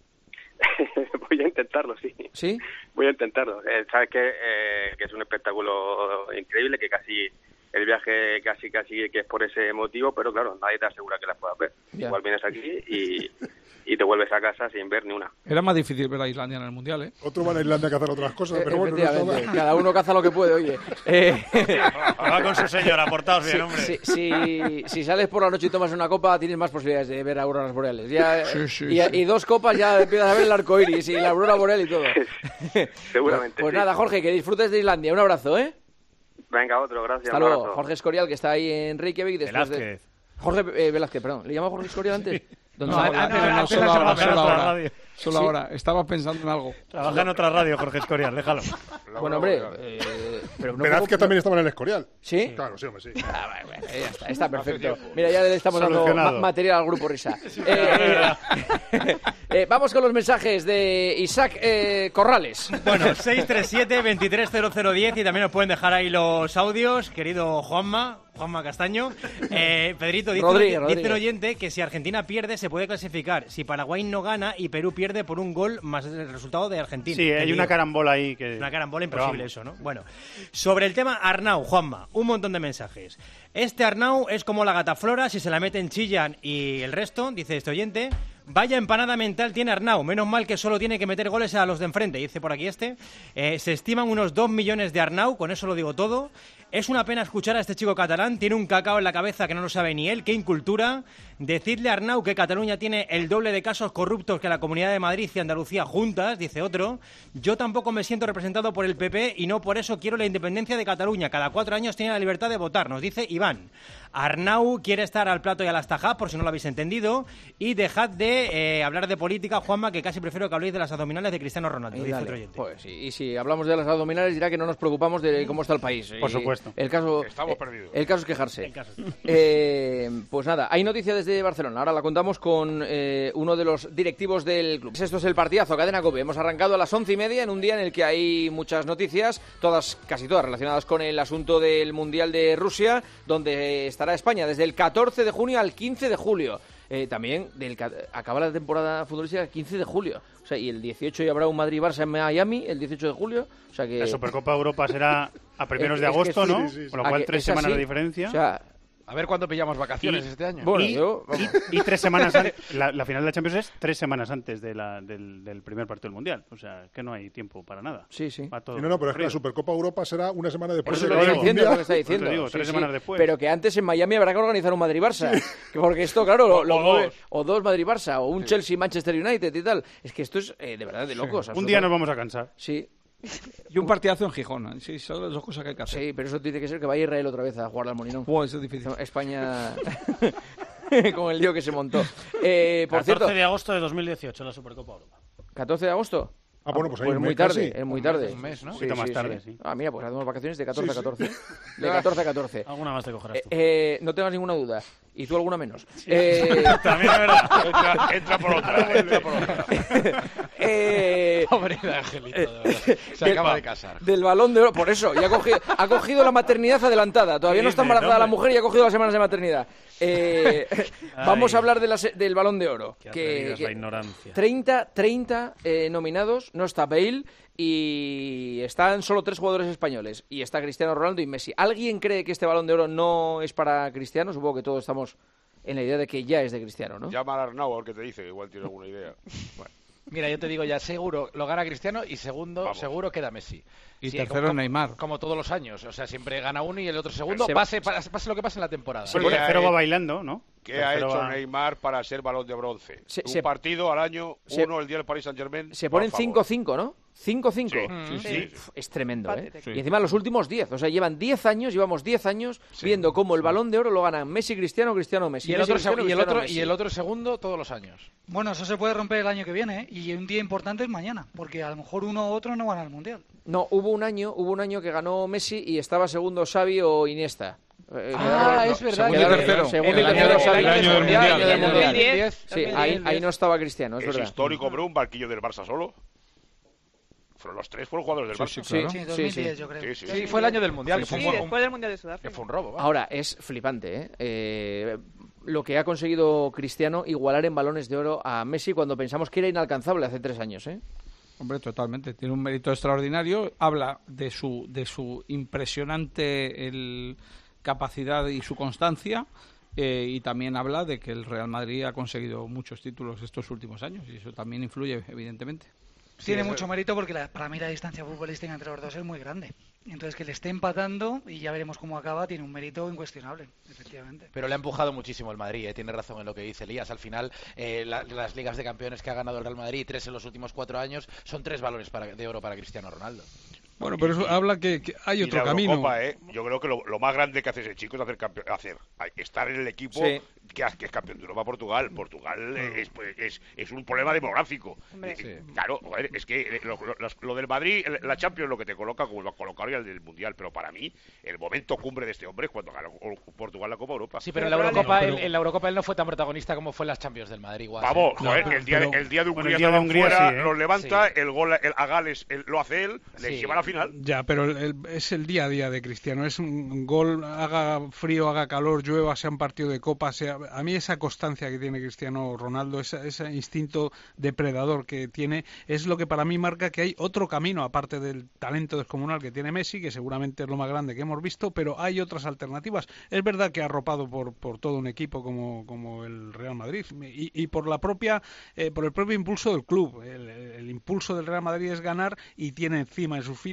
L: Voy a intentarlo, sí.
A: ¿Sí?
L: Voy a intentarlo. Eh, Sabes que, eh, que es un espectáculo increíble, que casi el viaje casi casi que es por ese motivo, pero claro, nadie te asegura que las puedas ver.
A: Ya.
L: Igual vienes aquí y, y te vuelves a casa sin ver ni una.
B: Era más difícil ver a Islandia en el Mundial, ¿eh?
H: Otros van a Islandia a cazar otras cosas,
A: Eh,
H: pero bueno, no
A: efectivamente,
H: está-
A: cada uno caza lo que puede, oye. Eh,
K: Va con su señora, portaos bien,
A: Sí,
K: hombre.
A: sí, sí, si sales por la noche y tomas una copa, tienes más posibilidades de ver auroras boreales. Ya,
B: Sí, sí,
A: y,
B: sí.
A: y dos copas ya empiezas a ver el arco iris y la aurora boreal y todo.
L: Seguramente.
A: Pues
L: sí.
A: nada, Jorge, que disfrutes de Islandia. Un abrazo, ¿eh?
L: Venga, otro, gracias.
A: Hasta
L: un
A: luego.
L: abrazo.
A: Jorge Escorial, que está ahí en Reykjavik. Después de...
K: Velázquez.
A: Jorge eh, Velázquez, perdón. ¿Le llamo Jorge Escorial antes? ¿Dónde
B: No,
A: está?
B: antes
A: Ah,
B: no,
A: ah,
B: solo
A: ah,
B: ahora,
A: ah,
B: solo
K: otra
B: ahora.
K: radio.
B: Solo
A: Sí.
B: ahora. Estaba pensando en algo.
K: Trabaja en otra radio, Jorge Escorial, déjalo.
A: Bueno, hombre, eh, pero no
H: Verás
A: puedo-
H: que también estaba en el Escorial.
A: ¿Sí?
H: Claro, sí, hombre, sí.
A: Ah, bueno, bueno, ya está, está perfecto. Mira, ya le estamos dando
I: Solucionado.
A: ma- material al grupo Risa. Eh, eh, eh, vamos con los mensajes de Isaac eh, Corrales.
K: Bueno, seis tres siete, veintitrés cero cero diez y también nos pueden dejar ahí los audios, querido Juanma, Juanma Castaño. Eh, Pedrito, dice,
A: Rodríguez,
K: dice el
A: Rodríguez.
K: oyente que si Argentina pierde se puede clasificar. Si Paraguay no gana y Perú pierde por un gol más el resultado de Argentina.
I: Sí, hay
K: Te
I: una
K: digo.
I: carambola ahí que...
K: Una carambola
I: Pero
K: imposible
I: vamos.
K: eso, ¿no? Bueno, sobre el tema Arnau, Juanma, un montón de mensajes. Este Arnau es como la gata Flora, si se la meten chillan y el resto, dice este oyente. Vaya empanada mental tiene Arnau, menos mal que solo tiene que meter goles a los de enfrente, dice por aquí este. Eh, se estiman unos dos millones de Arnau, con eso lo digo todo. Es una pena escuchar a este chico catalán, tiene un cacao en la cabeza que no lo sabe ni él, qué incultura. Decidle a Arnau que Cataluña tiene el doble de casos corruptos que la Comunidad de Madrid y Andalucía juntas, dice otro. Yo tampoco me siento representado por el P P y no por eso quiero la independencia de Cataluña. Cada cuatro años tiene la libertad de votar, nos dice Iván. Arnau quiere estar al plato y a las tajas, por si no lo habéis entendido. Y dejad de eh, hablar de política, Juanma, que casi prefiero que habléis de las abdominales de Cristiano Ronaldo,
A: Y,
K: dice
A: dale,
K: otro oyente.
A: pues, sí, y si hablamos de las abdominales dirá que no nos preocupamos de cómo está el país.
I: Por
A: Y
I: supuesto.
A: El caso,
C: Estamos
A: eh,
C: perdidos.
A: El caso es quejarse.
K: El caso.
A: Eh, pues nada, hay noticia desde Barcelona. Ahora la contamos con eh, uno de los directivos del club. Esto es el partidazo, Cadena COPE. Hemos arrancado a las once y media en un día en el que hay muchas noticias, todas, casi todas relacionadas con el asunto del Mundial de Rusia, donde estará España desde el catorce de junio al quince de julio. Eh, también del, acaba la temporada futbolística el quince de julio. O sea, y el dieciocho ya habrá un Madrid-Barça en Miami, el dieciocho de julio. O sea que...
I: La Supercopa Europa será a primeros de
A: Es que
I: agosto,
A: sí,
I: ¿no?
A: sí, sí.
I: Con lo
A: Ah,
I: cual
A: que
I: tres
A: es
I: semanas
A: así.
I: de diferencia.
A: O sea,
F: A ver cuándo pillamos vacaciones
I: Y-
F: este año.
A: bueno,
I: y,
A: yo... vamos.
I: y- y tres semanas antes, la, la final de la Champions es tres semanas antes de la, del, del primer partido del Mundial. O sea, que no hay tiempo para nada.
A: Sí, sí.
I: Va todo
H: Sí, no, no, pero es que la
I: corrido.
H: Supercopa Europa será una semana
A: Por
H: después
A: eso
H: de
A: lo
H: que
A: está
H: vaya
A: diciendo,
H: el
A: es lo que
H: Mundial.
A: está diciendo.
I: Por eso digo,
A: Sí,
I: tres
A: sí.
I: semanas después.
A: Pero que antes en Miami habrá que organizar un Madrid-Barça. Que porque esto, claro, lo, lo
C: O
A: mueve-
C: dos.
A: o dos Madrid-Barça, o un Chelsea-Manchester United y tal. Es que esto es eh, de verdad de locos.
I: Un día nos vamos a cansar.
A: Sí,
B: Y un partidazo en Gijón. ¿eh? Sí, son las dos cosas que hay que hacer.
A: sí, pero eso tiene que ser que vaya Israel otra vez a jugar al Molinón.
B: Buah, eso es difícil.
A: No, España... con el lío que se montó. Eh, por
M: catorce
A: cierto,
M: de agosto de dos mil dieciocho, la Supercopa Europa.
A: ¿catorce de agosto?
H: Ah, bueno, pues ahí
A: Pues
H: un
A: muy
H: mes
A: tarde,
H: casi.
A: es muy tarde.
F: Un mes, ¿no?
A: Sí,
I: Un poquito más
A: sí,
I: tarde,
A: sí.
I: sí.
A: Ah, mira, pues hacemos vacaciones de catorce
H: Sí,
A: a
H: sí.
A: catorce. De catorce a catorce.
M: Alguna más te cogerás
A: Eh,
M: tú.
A: eh, no tengas ninguna duda. Y tú alguna menos. Eh,
M: También es verdad.
C: Entra, entra por otra, entra por otra.
A: eh,
F: Pobre de Angelito, de verdad. Se
A: del-
F: acaba de casar.
A: Del Balón de Oro, por eso, ya ha cogido, ha cogido la maternidad adelantada. Todavía no está
M: Dice,
A: embarazada la
M: hombre.
A: mujer y ha cogido las semanas de maternidad. Eh, vamos
M: Ay.
A: a hablar de la se- del Balón de Oro.
M: Qué
A: que-
M: atrevida es la
A: que
M: ignorancia.
A: treinta, treinta eh, nominados, no está Bale y están solo tres jugadores españoles. Y está Cristiano Ronaldo y Messi. ¿Alguien cree que este Balón de Oro no es para Cristiano? Supongo que todos estamos en la idea de que ya es de Cristiano, ¿no?
C: Llama a Arnau a ver qué te dice, igual tiene alguna idea. Bueno,
F: Mira, yo te digo ya, seguro lo gana Cristiano y segundo,
C: Vamos.
F: seguro queda Messi.
B: Y
F: Sí,
B: tercero
F: como,
B: Neymar.
F: Como todos los años. O sea, siempre gana uno y el otro segundo,
A: Se va-
F: pase, pase, pase lo que pase en la temporada.
I: Sí,
C: Bueno,
I: el
C: ya,
I: tercero
C: eh,
I: va bailando, ¿no?
C: ¿qué ha
I: Tercero
C: hecho
I: va-
C: Neymar para ser balón de bronce?
A: Se-
C: Un
A: se-
C: partido al año,
A: se-
C: uno el día del Paris Saint-Germain.
A: Se ponen
C: por favor.
A: cinco cinco, ¿no? cinco cinco.
C: Sí, sí, sí.
A: Uf, es tremendo, ¿eh?
E: Empate.
A: Y encima los últimos diez, o sea, llevan diez años, llevamos diez años viendo cómo el Balón de Oro lo ganan Messi, Cristiano, Cristiano, Messi.
F: Y el,
A: Messi,
F: otro,
A: Cristiano,
F: seg- y, el
A: Cristiano,
F: otro,
A: Messi.
F: y el otro segundo todos los años.
J: Bueno, eso se puede romper el año que viene, ¿eh? Y un día importante es mañana, porque a lo mejor uno u otro no van al Mundial.
A: No, hubo un año, hubo un año que ganó Messi y estaba segundo Xavi o Iniesta. Eh,
F: Ah,
A: quedaron-
F: es verdad.
B: segundo y
A: quedaron-
B: tercero.
A: segundo y
B: El año
A: tercero
B: del-
A: Xavi.
B: el año del Mundial.
A: El del Mundial.
E: dos mil diez.
A: Sí, ahí, ahí no estaba Cristiano, es,
C: Es
A: verdad.
C: histórico, pero un barquillo del Barça solo. Fueron los tres, fueron jugadores del
B: Sí,
C: Barça.
B: sí, claro.
J: Sí,
A: Sí,
J: dos mil diez
A: sí.
J: yo creo.
C: Sí, sí,
F: Sí,
C: sí.
F: fue el año del Mundial. que
E: Sí,
F: fue, un,
E: después del Mundial de
F: que
E: Sudáfrica.
F: fue un robo. va.
A: Ahora, es flipante, ¿eh? Eh, Lo que ha conseguido Cristiano igualar en balones de oro a Messi cuando pensamos que era inalcanzable hace tres años, ¿eh?
B: Hombre, totalmente. Tiene un mérito extraordinario. Habla de su de su impresionante el, capacidad y su constancia. Eh, y también habla de que el Real Madrid ha conseguido muchos títulos estos últimos años. Y eso también influye, evidentemente.
J: Tiene
F: eso-
J: mucho mérito porque la- para mí la distancia futbolística entre los dos es muy grande. Entonces que le esté empatando y ya veremos cómo acaba, tiene un mérito incuestionable, efectivamente.
F: Pero le ha empujado muchísimo el Madrid, ¿eh? Tiene razón en lo que dice Elías. Al final, eh, la- las ligas de campeones que ha ganado el Real Madrid, tres en los últimos cuatro años, son tres balones para- de oro para Cristiano Ronaldo.
B: Bueno, pero eso habla que, que hay
C: Y
B: otro
C: la
B: camino.
C: Eurocopa, ¿eh? Yo creo que lo, lo más grande que hace ese chico es hacer, campe- hacer estar en el equipo
A: Sí.
C: que, ha- que es campeón de Europa Portugal. Portugal eh, es, pues, es, es un problema demográfico.
E: Hombre.
C: Eh,
E: Sí.
C: Claro, joder, es que eh, lo, lo- las- lo del Madrid, el- la Champions lo que te coloca como lo colocaría el del Mundial, pero para mí el momento cumbre de este hombre es cuando ganó Portugal la Copa Europa.
F: Sí, pero en
E: Pero
F: la Eurocopa,
B: pero-
F: él- en la Eurocopa él no fue tan protagonista como fue en las Champions del Madrid. Igual,
C: Vamos,
F: ¿eh?
C: joder,
B: No,
C: que el día,
B: pero-
C: de, el día de
I: bueno,
C: Hungría,
I: el día de
C: estaba
I: Hungría
C: fuera,
I: sí, ¿eh?
C: los levanta,
F: Sí.
C: el gol el- a Gales el- lo hace él, les
F: Sí.
C: lleva a la final.
B: Ya, pero el- el- es el día a día de Cristiano. Es un gol, haga frío, haga calor, llueva, sea un partido de copa. Sea... A mí esa constancia que tiene Cristiano Ronaldo, esa- ese instinto depredador que tiene, es lo que para mí marca que hay otro camino, aparte del talento descomunal que tiene Messi, que seguramente es lo más grande que hemos visto, pero hay otras alternativas. Es verdad que ha arropado por, por todo un equipo como, como el Real Madrid y, y por la propia eh, por el propio impulso del club. El, el impulso del Real Madrid es ganar y tiene encima en sus filas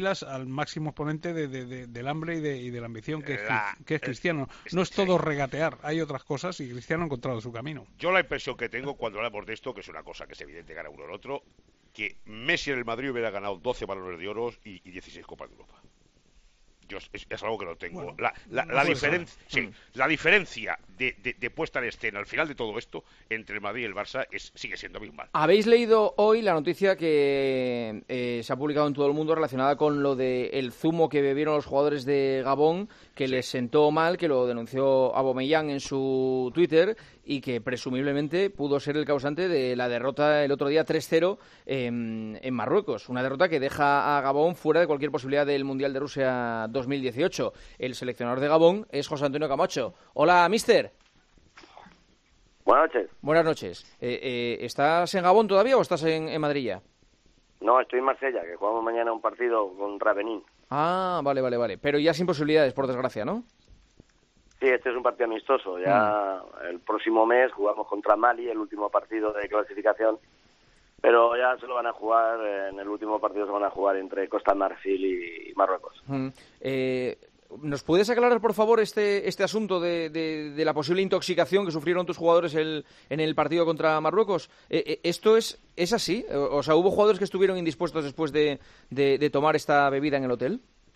B: filas al máximo exponente de, de, de, del hambre y de, y de la ambición que es,
C: La,
B: que es Cristiano. No es todo regatear, hay otras cosas y Cristiano ha encontrado su camino.
C: Yo la impresión que tengo cuando hablamos de esto, que es una cosa que es evidente, gana uno el otro, que Messi en el Madrid hubiera ganado doce balones de oro y, y dieciséis Copas de Europa. Yo, es, es algo que no tengo. Bueno, la, la, no la, diferencia, sí, mm. la diferencia de, de, de puesta en escena al final de todo esto entre el Madrid y el Barça es, sigue siendo abismal.
A: ¿Habéis leído hoy la noticia que eh, se ha publicado en todo el mundo relacionada con lo del zumo que bebieron los jugadores de Gabón, que sí. les sentó mal, que lo denunció Aubameyang en su Twitter y que presumiblemente pudo ser el causante de la derrota el otro día tres cero en, en Marruecos? Una derrota que deja a Gabón fuera de cualquier posibilidad del Mundial de Rusia dos mil dieciocho. El seleccionador de Gabón es José Antonio Camacho. Hola, mister.
N: Buenas noches.
A: Buenas noches. Eh, eh, ¿Estás en Gabón todavía o estás en, en Madrid ya?
N: No, estoy en Marsella, que jugamos mañana un partido contra Benín.
A: Ah, vale, vale, vale. Pero ya sin posibilidades, por desgracia, ¿no?
N: Sí, este es un partido amistoso. Ya mm. el próximo mes jugamos contra Mali, el último partido de clasificación. Pero ya se lo van a jugar, en el último partido se van a jugar entre Costa de Marfil y Marruecos.
A: Mm. Eh, ¿Nos puedes aclarar, por favor, este este asunto de, de, de la posible intoxicación que sufrieron tus jugadores el, en el partido contra Marruecos? Eh, ¿Esto es, es así? O sea, ¿hubo jugadores que estuvieron indispuestos después de, de, de tomar esta bebida en el hotel?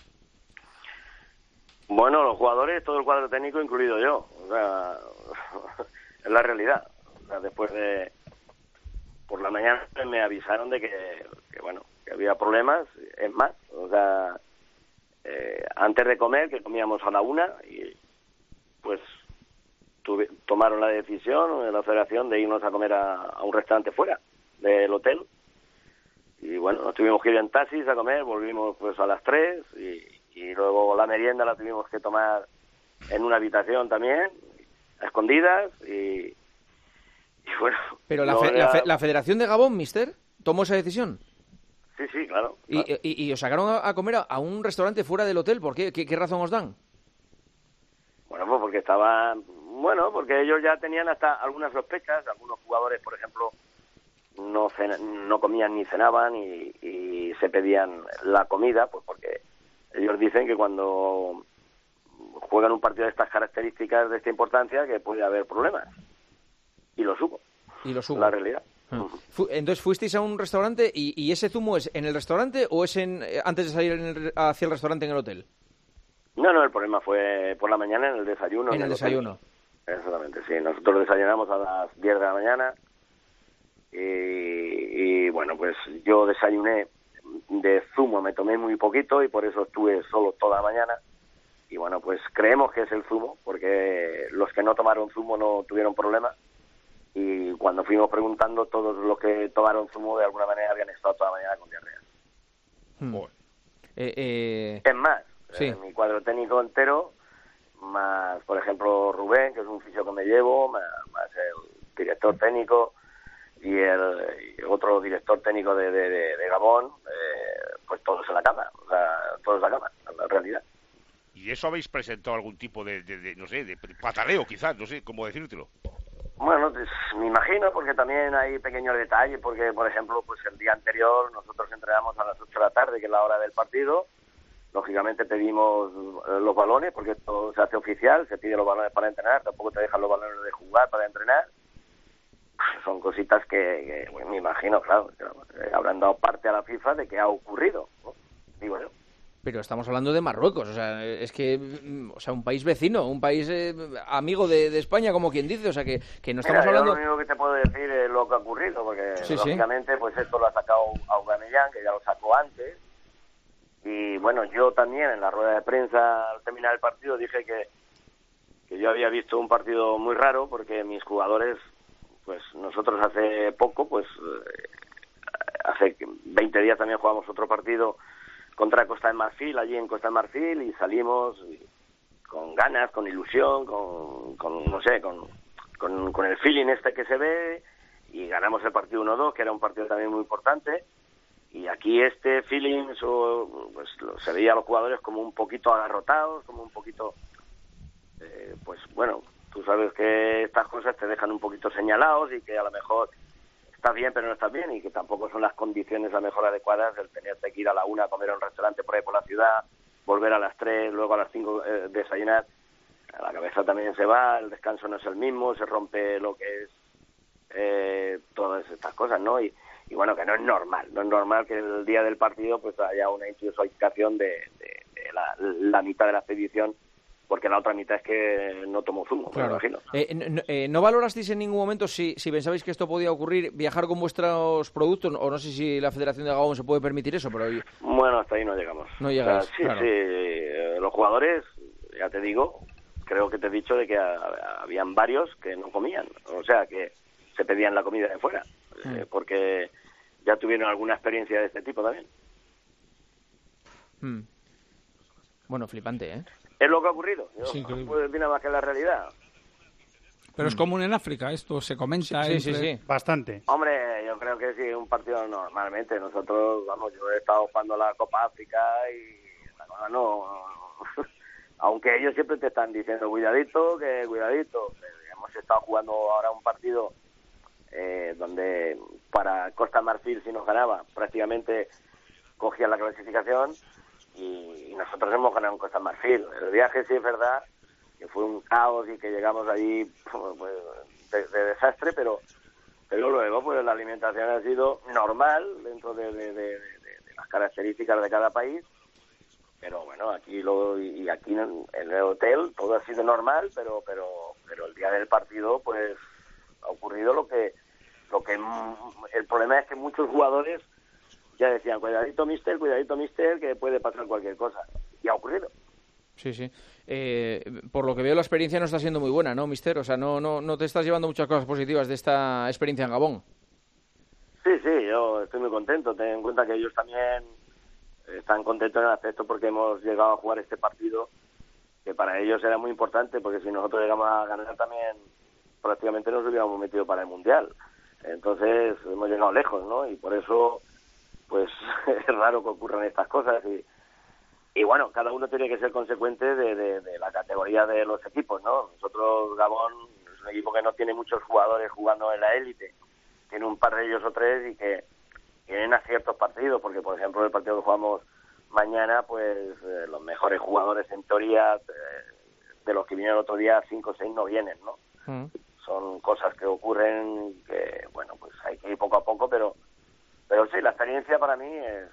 N: Bueno, los jugadores, todo el cuadro técnico, incluido yo. O sea, es la realidad. O sea, después de... Por la mañana me avisaron de que, que bueno, que había problemas. Es más, o sea, eh, antes de comer, que comíamos a la una, y pues tuve, tomaron la decisión de la federación de irnos a comer a, a un restaurante fuera del hotel. Y bueno, nos tuvimos que ir en taxis a comer, volvimos pues a las tres y... Y luego la merienda la tuvimos que tomar en una habitación también, a escondidas, y, y bueno...
A: Pero la,
N: no
A: fe,
N: era...
A: la, fe, la Federación de Gabón, mister, ¿tomó esa decisión?
N: Sí, sí, claro.
A: ¿Y,
N: claro.
A: y, y os sacaron a, a comer a, a un restaurante fuera del hotel? ¿Por qué? ¿Qué, qué razón os dan?
N: Bueno, pues porque estaban... Bueno, porque ellos ya tenían hasta algunas sospechas. Algunos jugadores, por ejemplo, no, cena, no comían ni cenaban y, y se pedían la comida, pues porque... Ellos dicen que cuando juegan un partido de estas características, de esta importancia, que puede haber problemas. Y lo supo.
A: Y lo supo.
N: La realidad.
A: Ah. Entonces, ¿fuisteis a un restaurante y, y ese zumo es en el restaurante o es en antes de salir en el, hacia el restaurante en el hotel?
N: No, no, el problema fue por la mañana en el desayuno.
A: En,
N: en
A: el, el desayuno.
N: Exactamente, sí. Nosotros desayunamos a las diez de la mañana y, y bueno, pues yo desayuné de zumo, me tomé muy poquito y por eso estuve solo toda la mañana. Y bueno, pues creemos que es el zumo, porque los que no tomaron zumo no tuvieron problemas. Y cuando fuimos preguntando, todos los que tomaron zumo de alguna manera habían estado toda la mañana con diarrea.
A: Hmm. Eh, eh...
N: Es más,
A: sí.
N: eh, mi cuadro técnico entero, más por ejemplo Rubén, que es un fisio que me llevo, más, más el director técnico y el y otro director técnico de, de, de, de Gabón, eh, pues todos en la cama, o sea, todos en la cama, en la realidad.
C: ¿Y eso habéis presentado algún tipo de, de, de no sé, de pataleo quizás, no sé cómo decírtelo?
N: Bueno, pues me imagino, porque también hay pequeños detalles, porque por ejemplo, pues el día anterior nosotros entrenamos a las ocho de la tarde, que es la hora del partido. Lógicamente pedimos eh, los balones, porque esto se hace oficial, se pide los balones para entrenar, tampoco te dejan los balones de jugar para entrenar. Son cositas que, que bueno, me imagino, claro, que habrán dado parte a la FIFA de que ha ocurrido, ¿no? Digo yo.
A: Pero estamos hablando de Marruecos, o sea, es que, o sea, un país vecino, un país eh, amigo de, de España, como quien dice, o sea, que, que no estamos
N: Mira,
A: hablando...
N: Yo lo único que te puedo decir es lo que ha ocurrido, porque
A: sí,
N: lógicamente,
A: sí.
N: pues esto lo ha sacado Aubameyang, que ya lo sacó antes, y bueno, yo también en la rueda de prensa al terminar el partido dije que, que yo había visto un partido muy raro, porque mis jugadores, pues nosotros hace poco, pues hace veinte días también jugamos otro partido contra Costa de Marfil, allí en Costa de Marfil, y salimos con ganas, con ilusión, con, con no sé, con, con, con el feeling este que se ve, y ganamos el partido uno dos, que era un partido también muy importante, y aquí este feeling, eso, pues se veía a los jugadores como un poquito agarrotados, como un poquito, eh, pues bueno, tú sabes que estas cosas te dejan un poquito señalados y que a lo mejor estás bien pero no estás bien y que tampoco son las condiciones a lo mejor adecuadas el tenerte que ir a la una a comer a un restaurante por ahí por la ciudad, volver a las tres, luego a las cinco eh, desayunar. La cabeza también se va, el descanso no es el mismo, se rompe lo que es eh, todas estas cosas, ¿no? Y, y bueno, que no es normal, no es normal que el día del partido pues haya una intoxicación de, de, de la, la mitad de la expedición, porque la otra mitad es que no tomó zumo,
A: Claro.
N: me imagino.
A: Eh, no, eh, ¿No valorasteis en ningún momento si, si pensabais que esto podía ocurrir, viajar con vuestros productos? O no sé si la Federación de Gabón se puede permitir eso, pero... yo-
N: Bueno, hasta ahí no llegamos.
A: No llegáis,
N: O sea, sí,
A: claro.
N: sí, eh, los jugadores, ya te digo, creo que te he dicho de que a- habían varios que no comían, o sea, que se pedían la comida de fuera, eh, porque ya tuvieron alguna experiencia de este tipo también.
A: Hmm. Bueno, flipante, ¿eh?
N: Es lo que ha ocurrido, yo
B: Sí,
N: no
B: increíble.
N: puedo decir nada más que la realidad.
B: Pero es común en África, esto se comenta.
A: Sí, sí,
B: entre-
A: sí.
I: Bastante.
N: Hombre, yo creo que sí, un partido normalmente, nosotros, vamos, yo he estado jugando la Copa África y la cosa no... Aunque ellos siempre te están diciendo, cuidadito, que cuidadito. Hemos estado jugando ahora un partido eh, donde para Costa Marfil, si nos ganaba, prácticamente cogía la clasificación y, y nosotros hemos ganado en Costa Marfil. El viaje sí es verdad que fue un caos y que llegamos allí pues, de, de desastre, pero pero luego pues la alimentación ha sido normal dentro de, de, de, de, de las características de cada país. Pero bueno, aquí lo y aquí en el hotel todo ha sido normal, pero pero pero el día del partido pues ha ocurrido lo que lo que el problema es que muchos jugadores ya decían, cuidadito mister, cuidadito mister, que puede pasar cualquier cosa, y ha ocurrido.
A: Sí, sí. Eh, por lo que veo, la experiencia no está siendo muy buena, ¿no, mister? O sea, no, no, no te estás llevando muchas cosas positivas de esta experiencia en Gabón.
N: Sí, sí, yo estoy muy contento. Ten en cuenta que ellos también están contentos en el aspecto porque hemos llegado a jugar este partido que para ellos era muy importante, porque si nosotros llegamos a ganar también prácticamente nos hubiéramos metido para el Mundial. Entonces hemos llegado lejos, ¿no? Y por eso pues es raro que ocurran estas cosas y, y bueno, cada uno tiene que ser consecuente de, de, de la categoría de los equipos, ¿no? Nosotros, Gabón, es un equipo que no tiene muchos jugadores jugando en la élite, tiene un par de ellos o tres y que tienen a ciertos partidos, porque por ejemplo el partido que jugamos mañana, pues eh, los mejores jugadores en teoría eh, de los que vinieron el otro día, cinco o seis no vienen, ¿no?
A: Mm.
N: Son cosas que ocurren que, bueno, pues hay que ir poco a poco, pero pero sí, la experiencia para mí es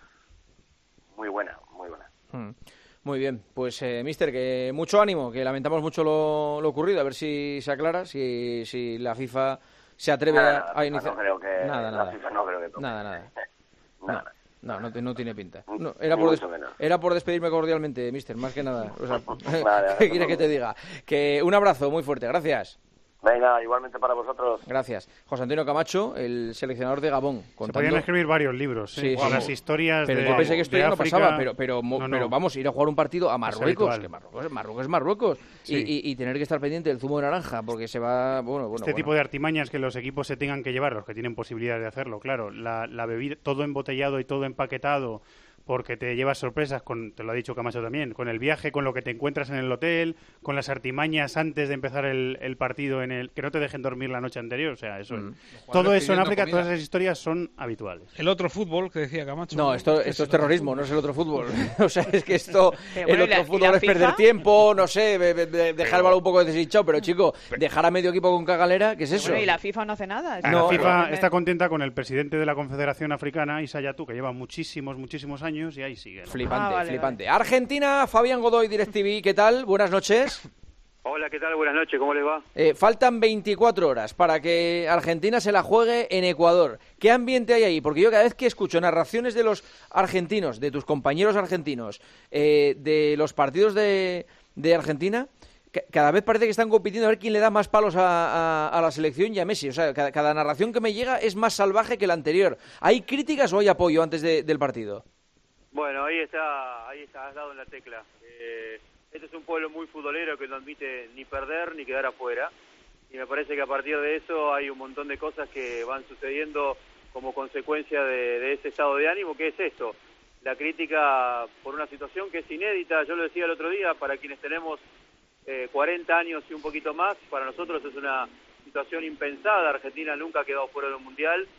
N: muy buena, muy buena.
A: Mm. Muy bien, pues eh, mister, que mucho ánimo, que lamentamos mucho lo, lo ocurrido, a ver si se aclara, si, si la FIFA se atreve
N: Nada,
A: a,
N: nada,
A: a
N: FIFA
A: iniciar...
N: no creo que-
A: nada,
N: la
A: nada.
N: FIFA no creo que toque.
A: Nada, nada.
N: Nada.
A: No, no, te- no tiene pinta. No,
N: Ni
A: era, por des-
N: mucho menos.
A: era por despedirme cordialmente, mister, más que nada. O sea,
N: Vale,
A: ¿qué quieres que te diga? Que un abrazo muy fuerte, gracias.
N: Venga, igualmente para vosotros.
A: Gracias. José Antonio Camacho, el seleccionador de Gabón.
I: Se
A: Contando...
I: podrían escribir varios libros, ¿eh?
A: Sí,
I: Con
A: sí.
I: las historias
A: Pero
I: de,
A: yo pensé que esto
I: de
A: ya no
I: África.
A: pasaba, pero, pero, mo-
I: No, no.
A: pero vamos, ir a jugar un partido a Marruecos,
I: habitual.
A: que Marruecos, Marruecos es Marruecos,
I: Sí.
A: y, y- y tener que estar pendiente del zumo de naranja, porque se va, bueno, bueno,
I: Este
A: bueno.
I: tipo de artimañas que los equipos se tengan que llevar, los que tienen posibilidades de hacerlo, claro. La, la bebida, todo embotellado y todo empaquetado, porque te llevas sorpresas, con, te lo ha dicho Camacho también, con el viaje, con lo que te encuentras en el hotel, con las artimañas antes de empezar el, el partido, en el que no te dejen dormir la noche anterior, o sea, eso.
A: Mm.
I: Todo eso en
B: pidiendo
I: África,
B: comida.
I: todas esas historias son habituales.
B: El otro fútbol que decía Camacho.
A: No, esto,
B: ¿Qué
A: esto es
B: el otro
A: terrorismo,
B: fútbol?
A: no es el otro fútbol. O sea, es que esto,
E: Pero
A: el
E: bueno, ¿y la-
A: otro
E: y
A: fútbol
E: la
A: es perder
E: FIFA?
A: tiempo, no sé, be- be- be- dejar
C: Pero-
A: el balón un poco deshinchado, pero chico, dejar a medio equipo con cagalera, ¿qué es eso?
E: Bueno, y la FIFA no hace nada. es
I: La
A: No,
E: que-
I: FIFA
E: que-
I: está contenta con el presidente de la Confederación Africana, Issa Yatou, que lleva muchísimos, muchísimos años y ahí sigue, ¿no?
A: Flipante,
E: Ah, vale,
A: flipante. Argentina, Fabián Godoy, DirecTV, ¿qué tal? Buenas noches.
O: Hola, ¿qué tal? Buenas noches, ¿cómo les va?
A: Eh, faltan veinticuatro horas para que Argentina se la juegue en Ecuador. ¿Qué ambiente hay ahí? Porque yo cada vez que escucho narraciones de los argentinos, de tus compañeros argentinos, eh, de los partidos de, de Argentina, ca- cada vez parece que están compitiendo a ver quién le da más palos a, a- a la selección y a Messi. O sea, cada, cada narración que me llega es más salvaje que la anterior. ¿Hay críticas o hay apoyo antes de- del partido?
O: Bueno, ahí está, ahí está, has dado en la tecla. Eh, este es un pueblo muy futbolero que no admite ni perder ni quedar afuera. Y me parece que a partir de eso hay un montón de cosas que van sucediendo como consecuencia de, de ese estado de ánimo, que es esto, la crítica por una situación que es inédita. Yo lo decía el otro día, para quienes tenemos eh, cuarenta años y un poquito más, para nosotros es una situación impensada. Argentina nunca ha quedado fuera del Mundial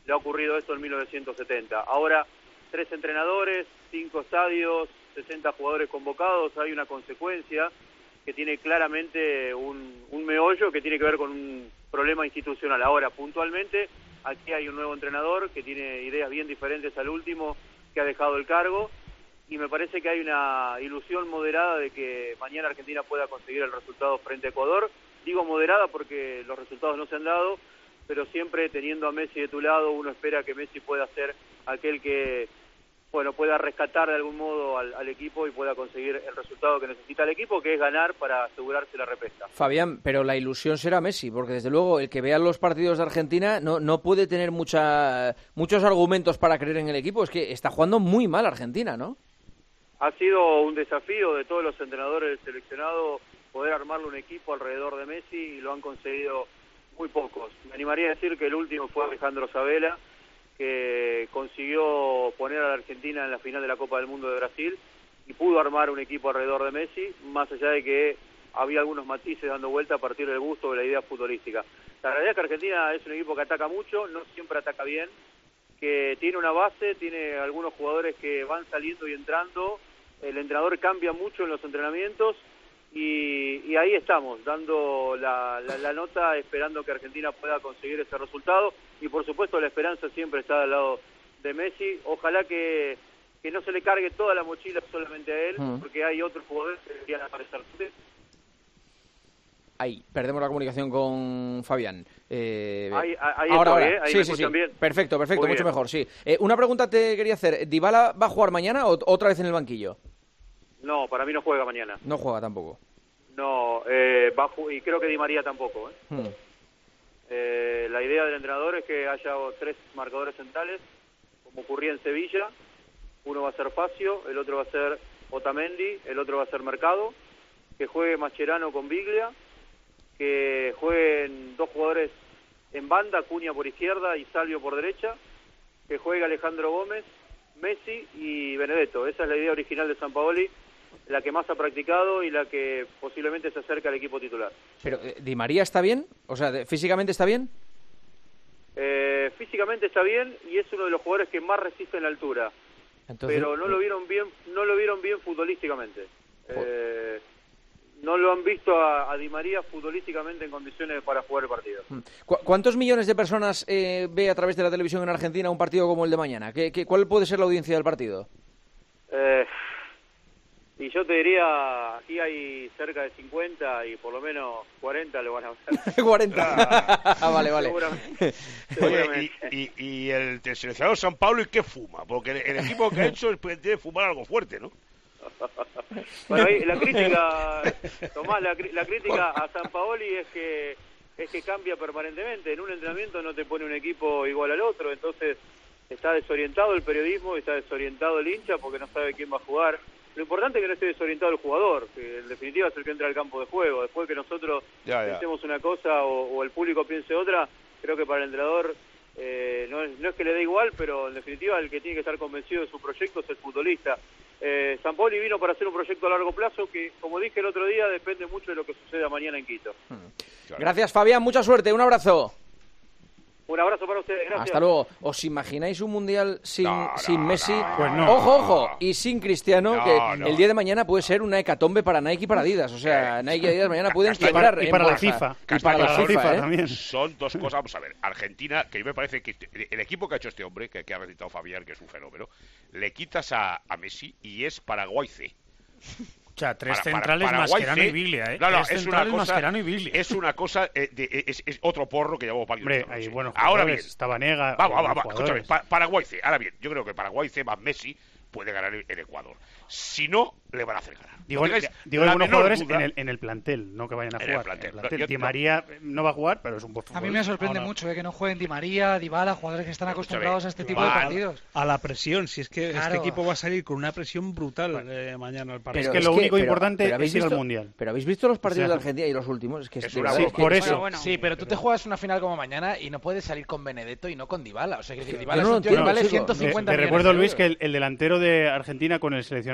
O: le ha ocurrido eso en mil novecientos setenta. Ahora, tres entrenadores, cinco estadios, sesenta jugadores convocados, hay una consecuencia que tiene claramente un, un meollo que tiene que ver con un problema institucional. Ahora, puntualmente, aquí hay un nuevo entrenador que tiene ideas bien diferentes al último, que ha dejado el cargo, y me parece que hay una ilusión moderada de que mañana Argentina pueda conseguir el resultado frente a Ecuador. Digo moderada porque los resultados no se han dado, pero siempre teniendo a Messi de tu lado, uno espera que Messi pueda ser aquel que, bueno, pueda rescatar de algún modo al, al equipo y pueda conseguir el resultado que necesita el equipo, que es ganar para asegurarse la repesca.
A: Fabián, pero la ilusión será Messi, porque desde luego el que vea los partidos de Argentina no, no puede tener mucha, muchos argumentos para creer en el equipo. Es que está jugando muy mal Argentina, ¿no?
O: Ha sido un desafío de todos los entrenadores del seleccionado poder armarle un equipo alrededor de Messi, y lo han conseguido muy pocos. Me animaría a decir que el último fue Alejandro Sabella, que consiguió poner a la Argentina en la final de la Copa del Mundo de Brasil y pudo armar un equipo alrededor de Messi, más allá de que había algunos matices dando vuelta a partir del gusto de la idea futbolística. La realidad es que Argentina es un equipo que ataca mucho, no siempre ataca bien, que tiene una base, tiene algunos jugadores que van saliendo y entrando, el entrenador cambia mucho en los entrenamientos, y, y ahí estamos, dando la, la, la nota, esperando que Argentina pueda conseguir ese resultado, y por supuesto la esperanza siempre está del lado de Messi. Ojalá que, que no se le cargue toda la mochila solamente a él, uh-huh. porque hay otros jugadores que deberían aparecer.
A: Ahí, perdemos la comunicación con Fabián. Eh,
O: ahí ahí
A: ahora,
O: estoy,
A: ahora.
O: ¿eh? Ahí
A: sí,
O: me
A: sí, sí.
O: Bien.
A: Perfecto, perfecto,
O: Muy
A: mucho
O: bien.
A: mejor, sí. Eh, una pregunta te quería hacer. ¿Dybala va a jugar mañana o otra vez en el banquillo?
O: No, para mí no juega mañana.
A: No juega tampoco.
O: No, eh, va, y creo que Di María tampoco. ¿eh?
A: Hmm.
O: Eh, la idea del entrenador es que haya tres marcadores centrales, como ocurría en Sevilla. Uno va a ser Facio, el otro va a ser Otamendi, el otro va a ser Mercado. Que juegue Mascherano con Biglia, que jueguen dos jugadores en banda, Cunha por izquierda y Salvio por derecha, que juegue Alejandro Gómez, Messi y Benedetto. Esa es la idea original de Sampaoli, la que más ha practicado y la que posiblemente se acerca al equipo titular.
A: Pero, eh, ¿Di María está bien? O sea, de, ¿físicamente está bien?
O: Eh, físicamente está bien y es uno de los jugadores que más resiste en la altura.
A: Entonces,
O: pero no lo vieron bien, no lo vieron bien futbolísticamente. Eh, no lo han visto a, a Di María futbolísticamente en condiciones para jugar el partido.
A: ¿Cu ¿Cuántos millones de personas eh, ve a través de la televisión en Argentina un partido como el de mañana? ¿Qué, qué, ¿Cuál puede ser la audiencia del partido?
O: Eh, y yo te diría, aquí hay cerca de cincuenta y por lo menos cuarenta lo van a ver.
A: cuarenta. Ah, vale, vale.
O: Seguramente.
C: Oye,
O: Seguramente.
C: y, y, y el, el seleccionado San Pablo, ¿y qué fuma? Porque el, el equipo que ha hecho pues, debe fumar algo fuerte, ¿no?
O: Bueno, ahí, la crítica, Tomás, la, la crítica a Sampaoli es que es que cambia permanentemente. En un entrenamiento no te pone un equipo igual al otro, entonces está desorientado el periodismo, está desorientado el hincha porque no sabe quién va a jugar. Lo importante es que no esté desorientado el jugador, que en definitiva es el que entra al campo de juego. Después que nosotros
C: ya, ya.
O: pensemos una cosa o, o el público piense otra, creo que para el entrenador eh, no, es, no es que le dé igual, pero en definitiva el que tiene que estar convencido de su proyecto es el futbolista. Eh, Sampaoli vino para hacer un proyecto a largo plazo que, como dije el otro día, depende mucho de lo que suceda mañana en Quito.
A: Claro. Gracias, Fabián, mucha suerte, un abrazo.
O: Un abrazo para ustedes, gracias.
A: Hasta luego. ¿Os imagináis un mundial sin,
C: no, no,
A: sin Messi?
C: no,
D: pues no.
A: Ojo, ojo, y sin Cristiano,
C: no,
A: que
C: no.
A: el día de mañana puede ser una hecatombe para Nike y para Adidas. O sea, Nike y Adidas mañana pueden
C: Castaño,
A: quebrar
I: y
A: en
I: para la
A: bolsa.
I: FIFA.
A: Y para la
C: Castaño,
A: FIFA, ¿eh?
I: también.
C: Son dos cosas, vamos a ver. Argentina, que yo me parece que el equipo que ha hecho este hombre, que, que ha recitado Fabián, que es un fenómeno, le quitas a, a Messi y es Paraguay C.
B: O sea, tres
C: Para- para-
B: centrales,
C: Paraguay
B: Mascherano
C: C.
B: y Biglia, ¿eh?
C: No, no,
B: tres
C: es una
B: centrales,
C: cosa,
B: Mascherano y Biglia.
C: es una cosa, eh, de- es, es otro porro que llevamos varios
I: Hombre,
C: años,
I: hay
C: sí.
I: buenos
C: Ahora
I: jugadores,
C: bien,
I: está Vanega,
C: vamos,
I: hay
C: vamos,
I: buenos
C: vamos, escúchame,
I: jugadores.
C: Pa- Paraguay C. Ahora bien, yo creo que Paraguay C más Messi puede ganar el Ecuador. Si no, le van a hacer ganar.
I: Digo,
C: No tengáis
I: digo
C: la
I: algunos
C: menor
I: jugadores
C: duda.
I: en el, en el plantel, no que vayan a
C: En el
I: jugar.
C: plantel.
I: En el plantel.
C: Yo-
I: Di
C: yo-
I: María no va a jugar, pero es un buen
J: A
I: futbolista.
J: mí me sorprende
B: Ahora-
J: mucho eh, que no jueguen Di María, Dybala, jugadores que están acostumbrados a este tipo de
C: Vale.
J: partidos.
B: A la presión, si es que
J: Claro.
B: este equipo va a salir con una presión brutal eh, mañana al partido.
I: Es que lo único importante
A: pero habéis
I: es ir al
A: visto-
I: Mundial.
A: Pero habéis visto los partidos
I: O sea,
A: de Argentina y los últimos, es que es,
C: es
A: de
C: una
A: verdad,
C: broma.
A: que-
I: Por eso.
F: Bueno, bueno. Sí, pero tú te juegas una final como mañana y no puedes salir con Benedetto y no con Dybala. O sea, que decir, Dybala
A: Yo no
F: es
A: lo
F: un tío que
A: entiendo,
F: vale
A: chico.
F: ciento
I: Te,
F: cincuenta
I: te
F: millones
I: recuerdo,
F: de
I: Luis,
F: euros.
I: que el, el delantero de Argentina con el seleccionado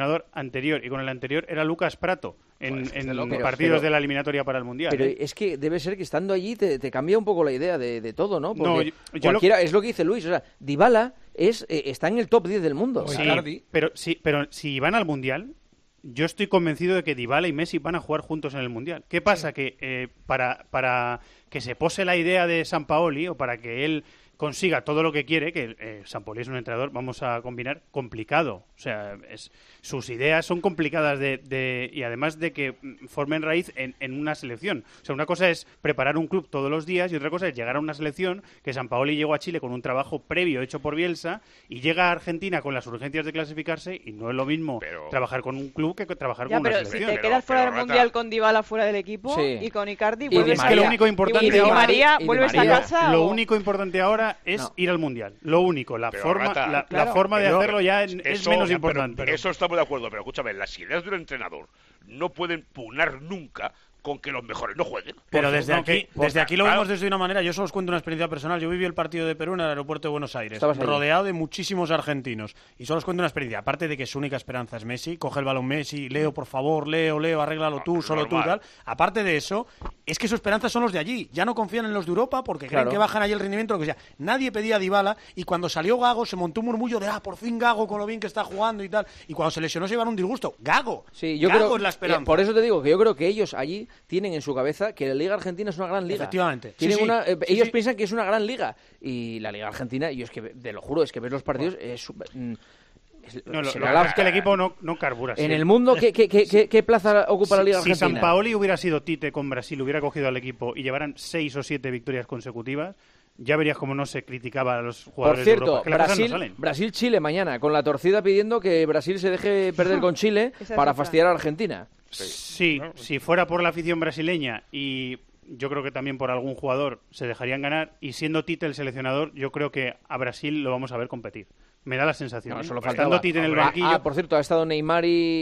I: entrenador anterior, y con el anterior era Lucas Prato, en,
A: Pues,
I: en
A: de loco.
I: partidos
A: Pero-
I: de la eliminatoria para el Mundial.
A: Pero
I: ¿eh?
A: es que debe ser que estando allí te, te cambia un poco la idea de, de todo, ¿no? Porque
I: No, yo- yo
A: cualquiera, es lo que dice Luis, o sea, Dybala es, eh, está en el top diez del mundo.
I: Sí, pero, sí, pero si van al Mundial, yo estoy convencido de que Dybala y Messi van a jugar juntos en el Mundial. ¿Qué pasa? Que eh, para, para que se pose la idea de Sampaoli, o para que él consiga todo lo que quiere, que eh, Sampaoli es un entrenador, vamos a combinar, complicado. O sea, es, sus ideas son complicadas de, de, y además de que mm, formen raíz en, en una selección. O sea, una cosa es preparar un club todos los días y otra cosa es llegar a una selección, que Sampaoli llegó a Chile con un trabajo previo hecho por Bielsa y llega a Argentina con las urgencias de clasificarse, y no es lo mismo trabajar con un club que trabajar
E: Ya,
I: con una
E: pero si
I: selección.
E: te quedas fuera del Mundial con Dybala fuera del equipo
I: Sí.
E: y con Icardi,
I: Y
E: vuelves
I: es
E: a
I: que lo
E: casa.
I: único importante
E: y Di
I: ahora-
E: María,
I: y Di
E: vuelves
I: María,
E: a casa.
I: Lo
E: o-
I: único importante ahora es
E: No.
I: ir al Mundial. Lo único. La
C: Pero,
I: forma,
C: Rata,
I: la, la
C: claro.
I: forma de
C: Pero-
I: hacerlo ya es, es
C: eso-
I: menos
C: ya,
I: importante.
C: pero- Eso estamos de acuerdo, pero escúchame, las ideas de un entrenador no pueden pugnar nunca con que los mejores no jueguen.
M: Pero desde
C: No,
M: aquí,
C: que-
M: desde aquí lo
C: claro,
M: vemos desde una manera. Yo solo os cuento una experiencia personal. Yo viví el partido de Perú en el aeropuerto de Buenos Aires,
A: Estabas allí.
M: rodeado de muchísimos argentinos. Y solo os cuento una experiencia. Aparte de que su única esperanza es Messi, coge el balón Messi, Leo, por favor, Leo, Leo, arréglalo tú, solo tú,
C: normal.
M: tal. Aparte de eso, es que su esperanza son los de allí. Ya no confían en los de Europa porque creen
A: Claro.
M: que bajan allí el rendimiento, lo que sea. Nadie pedía a Dybala, y cuando salió Gago se montó un murmullo de, ah, por fin Gago con lo bien que está jugando y tal. Y cuando se lesionó se llevaron un disgusto. Gago.
A: Sí, yo
M: Gago
A: creo,
M: es la esperanza.
A: eh, por eso te digo que yo creo que ellos allí tienen en su cabeza que la Liga Argentina es una gran liga.
M: Efectivamente.
A: Tienen
M: Sí, sí.
A: una- eh,
M: Sí,
A: ellos
M: sí.
A: piensan que es una gran liga. Y la Liga Argentina, yo es que, te lo juro, es que ves los partidos... Es, súper- mm, es-
I: No, lo,
A: se
I: lo
A: la
I: que
A: lava-
I: pasa es que el equipo no, no carbura.
A: En
I: sí.
A: el mundo, ¿qué, qué, qué, qué- qué plaza ocupa la Liga
I: Si
A: Argentina?
I: Sampaoli hubiera sido Tite con Brasil, hubiera cogido al equipo y llevaran seis o siete victorias consecutivas, ya verías cómo no se criticaba a los
A: Por
I: jugadores de
A: cierto,
I: Europa. Que las cosas no
A: Brasil,
I: salen.
A: Brasil-Chile mañana, con la torcida pidiendo que Brasil se deje perder con Chile
I: Esa es
A: para
I: otra.
A: fastidiar a Argentina.
I: Sí, si fuera por la afición brasileña, y yo creo que también por algún jugador, se dejarían ganar, y siendo Tite el seleccionador, yo creo que a Brasil lo vamos a ver competir. Me da la sensación.
A: No,
I: ¿eh?
A: solo
I: Estando
A: faltaba.
I: Tite en el
A: Ah,
I: banquillo.
A: ah, por cierto, ha estado Neymar y,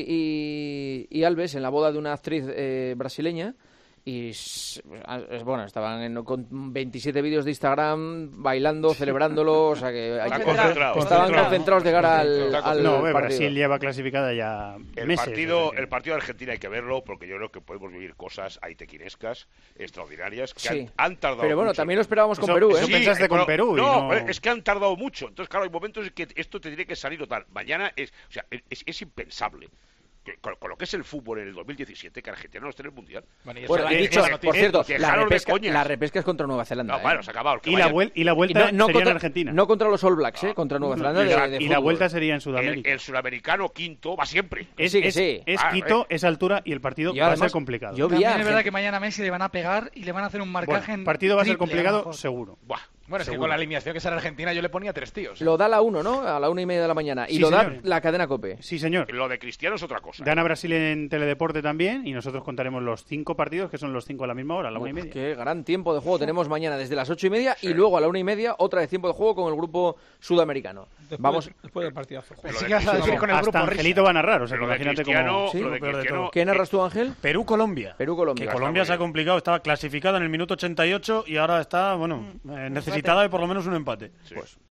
A: y- y Alves en la boda de una actriz eh, brasileña. Y s- es bueno, estaban en- con veintisiete vídeos de Instagram bailando, celebrándolo, o sea que hay que-
C: concentrado.
A: estaban
C: Concentrado.
A: concentrados de cara al,
C: Está
A: al
I: No,
A: partido.
I: Brasil lleva clasificada ya
C: El
I: meses.
C: partido, el partido de Argentina hay que verlo porque yo creo que podemos vivir cosas aitequinescas, extraordinarias, que
A: Sí.
C: han, han tardado
A: Pero bueno,
C: mucho.
A: también lo esperábamos con
I: Eso-
A: Perú, ¿eh?
I: eso pensaste con
C: pero-
I: Perú y
C: No,
I: no-
C: es que han tardado mucho. Entonces, claro, hay momentos en que esto te tiene que salir o tal. Mañana es, o sea, es, es impensable. que Con, con lo que es el fútbol en el dos mil diecisiete, que Argentina no esté en el Mundial.
A: Bueno,
C: Eh,
A: he dicho,
C: eh,
A: por
C: eh,
A: cierto, la
C: dejaros de
A: repesca,
C: coñas.
A: la repesca es contra Nueva Zelanda.
C: No,
A: ¿eh?
C: bueno, se ha acabado. que
I: Y la,
C: vayan-
I: vuel- y la vuelta
A: Y no- no
I: sería
A: contra-
I: en Argentina.
A: No contra los All Blacks, ¿eh? Contra Nueva Zelanda
I: y,
A: de,
I: la,
A: de
I: y la
A: fútbol.
I: vuelta sería en
C: El,
I: Sudamérica.
C: el sudamericano quinto va siempre.
I: Es,
A: sí, que
I: es-
A: sí.
I: es
C: Ah,
I: Quito,
C: eh.
I: es altura, y el partido
A: Y
I: va a
A: además,
I: ser complicado.
A: yo vi
J: También
A: a
J: es verdad
A: gente-
J: que mañana a Messi le van a pegar y le van a hacer un marcaje
I: Bueno,
J: en
I: partido va a ser
J: triple, lo
I: complicado,
J: mejor.
I: seguro.
C: Buah.
F: Bueno, es que
I: Seguro.
F: con la alineación que sale Argentina yo le ponía tres tíos. ¿eh?
A: Lo da la uno, ¿no? A la una y media de la mañana. Y
I: Sí,
A: lo da
I: señor.
A: la cadena COPE.
I: Sí, señor.
C: Lo de Cristiano es otra cosa.
I: Dan a Brasil en Teledeporte también, y nosotros contaremos los cinco partidos, que son los cinco a la misma hora, a la una y
A: Uf,
I: media.
A: qué gran tiempo de juego tenemos mañana desde las ocho y media y luego a la una y media otra vez tiempo de juego con el grupo sudamericano.
B: Después,
A: Vamos.
B: después del partidazo.
C: Lo
F: Sí
C: de
F: que vas a decir
C: Cristiano-
F: con el
I: Hasta
F: grupo
I: Angelito va a narrar, o sea, que
C: Lo de
I: imagínate
C: Cristiano,
I: cómo...
A: Sí,
C: lo de
M: lo peor de
C: Cristiano-
M: todo.
A: ¿Qué narras tú, Ángel?
M: Perú-Colombia.
A: Perú-Colombia.
M: Que Colombia se ha complicado, estaba clasificada en el minuto ochenta y ocho y ahora está, bueno, eh, necesitada de por lo menos un empate.
C: Sí.
A: Pues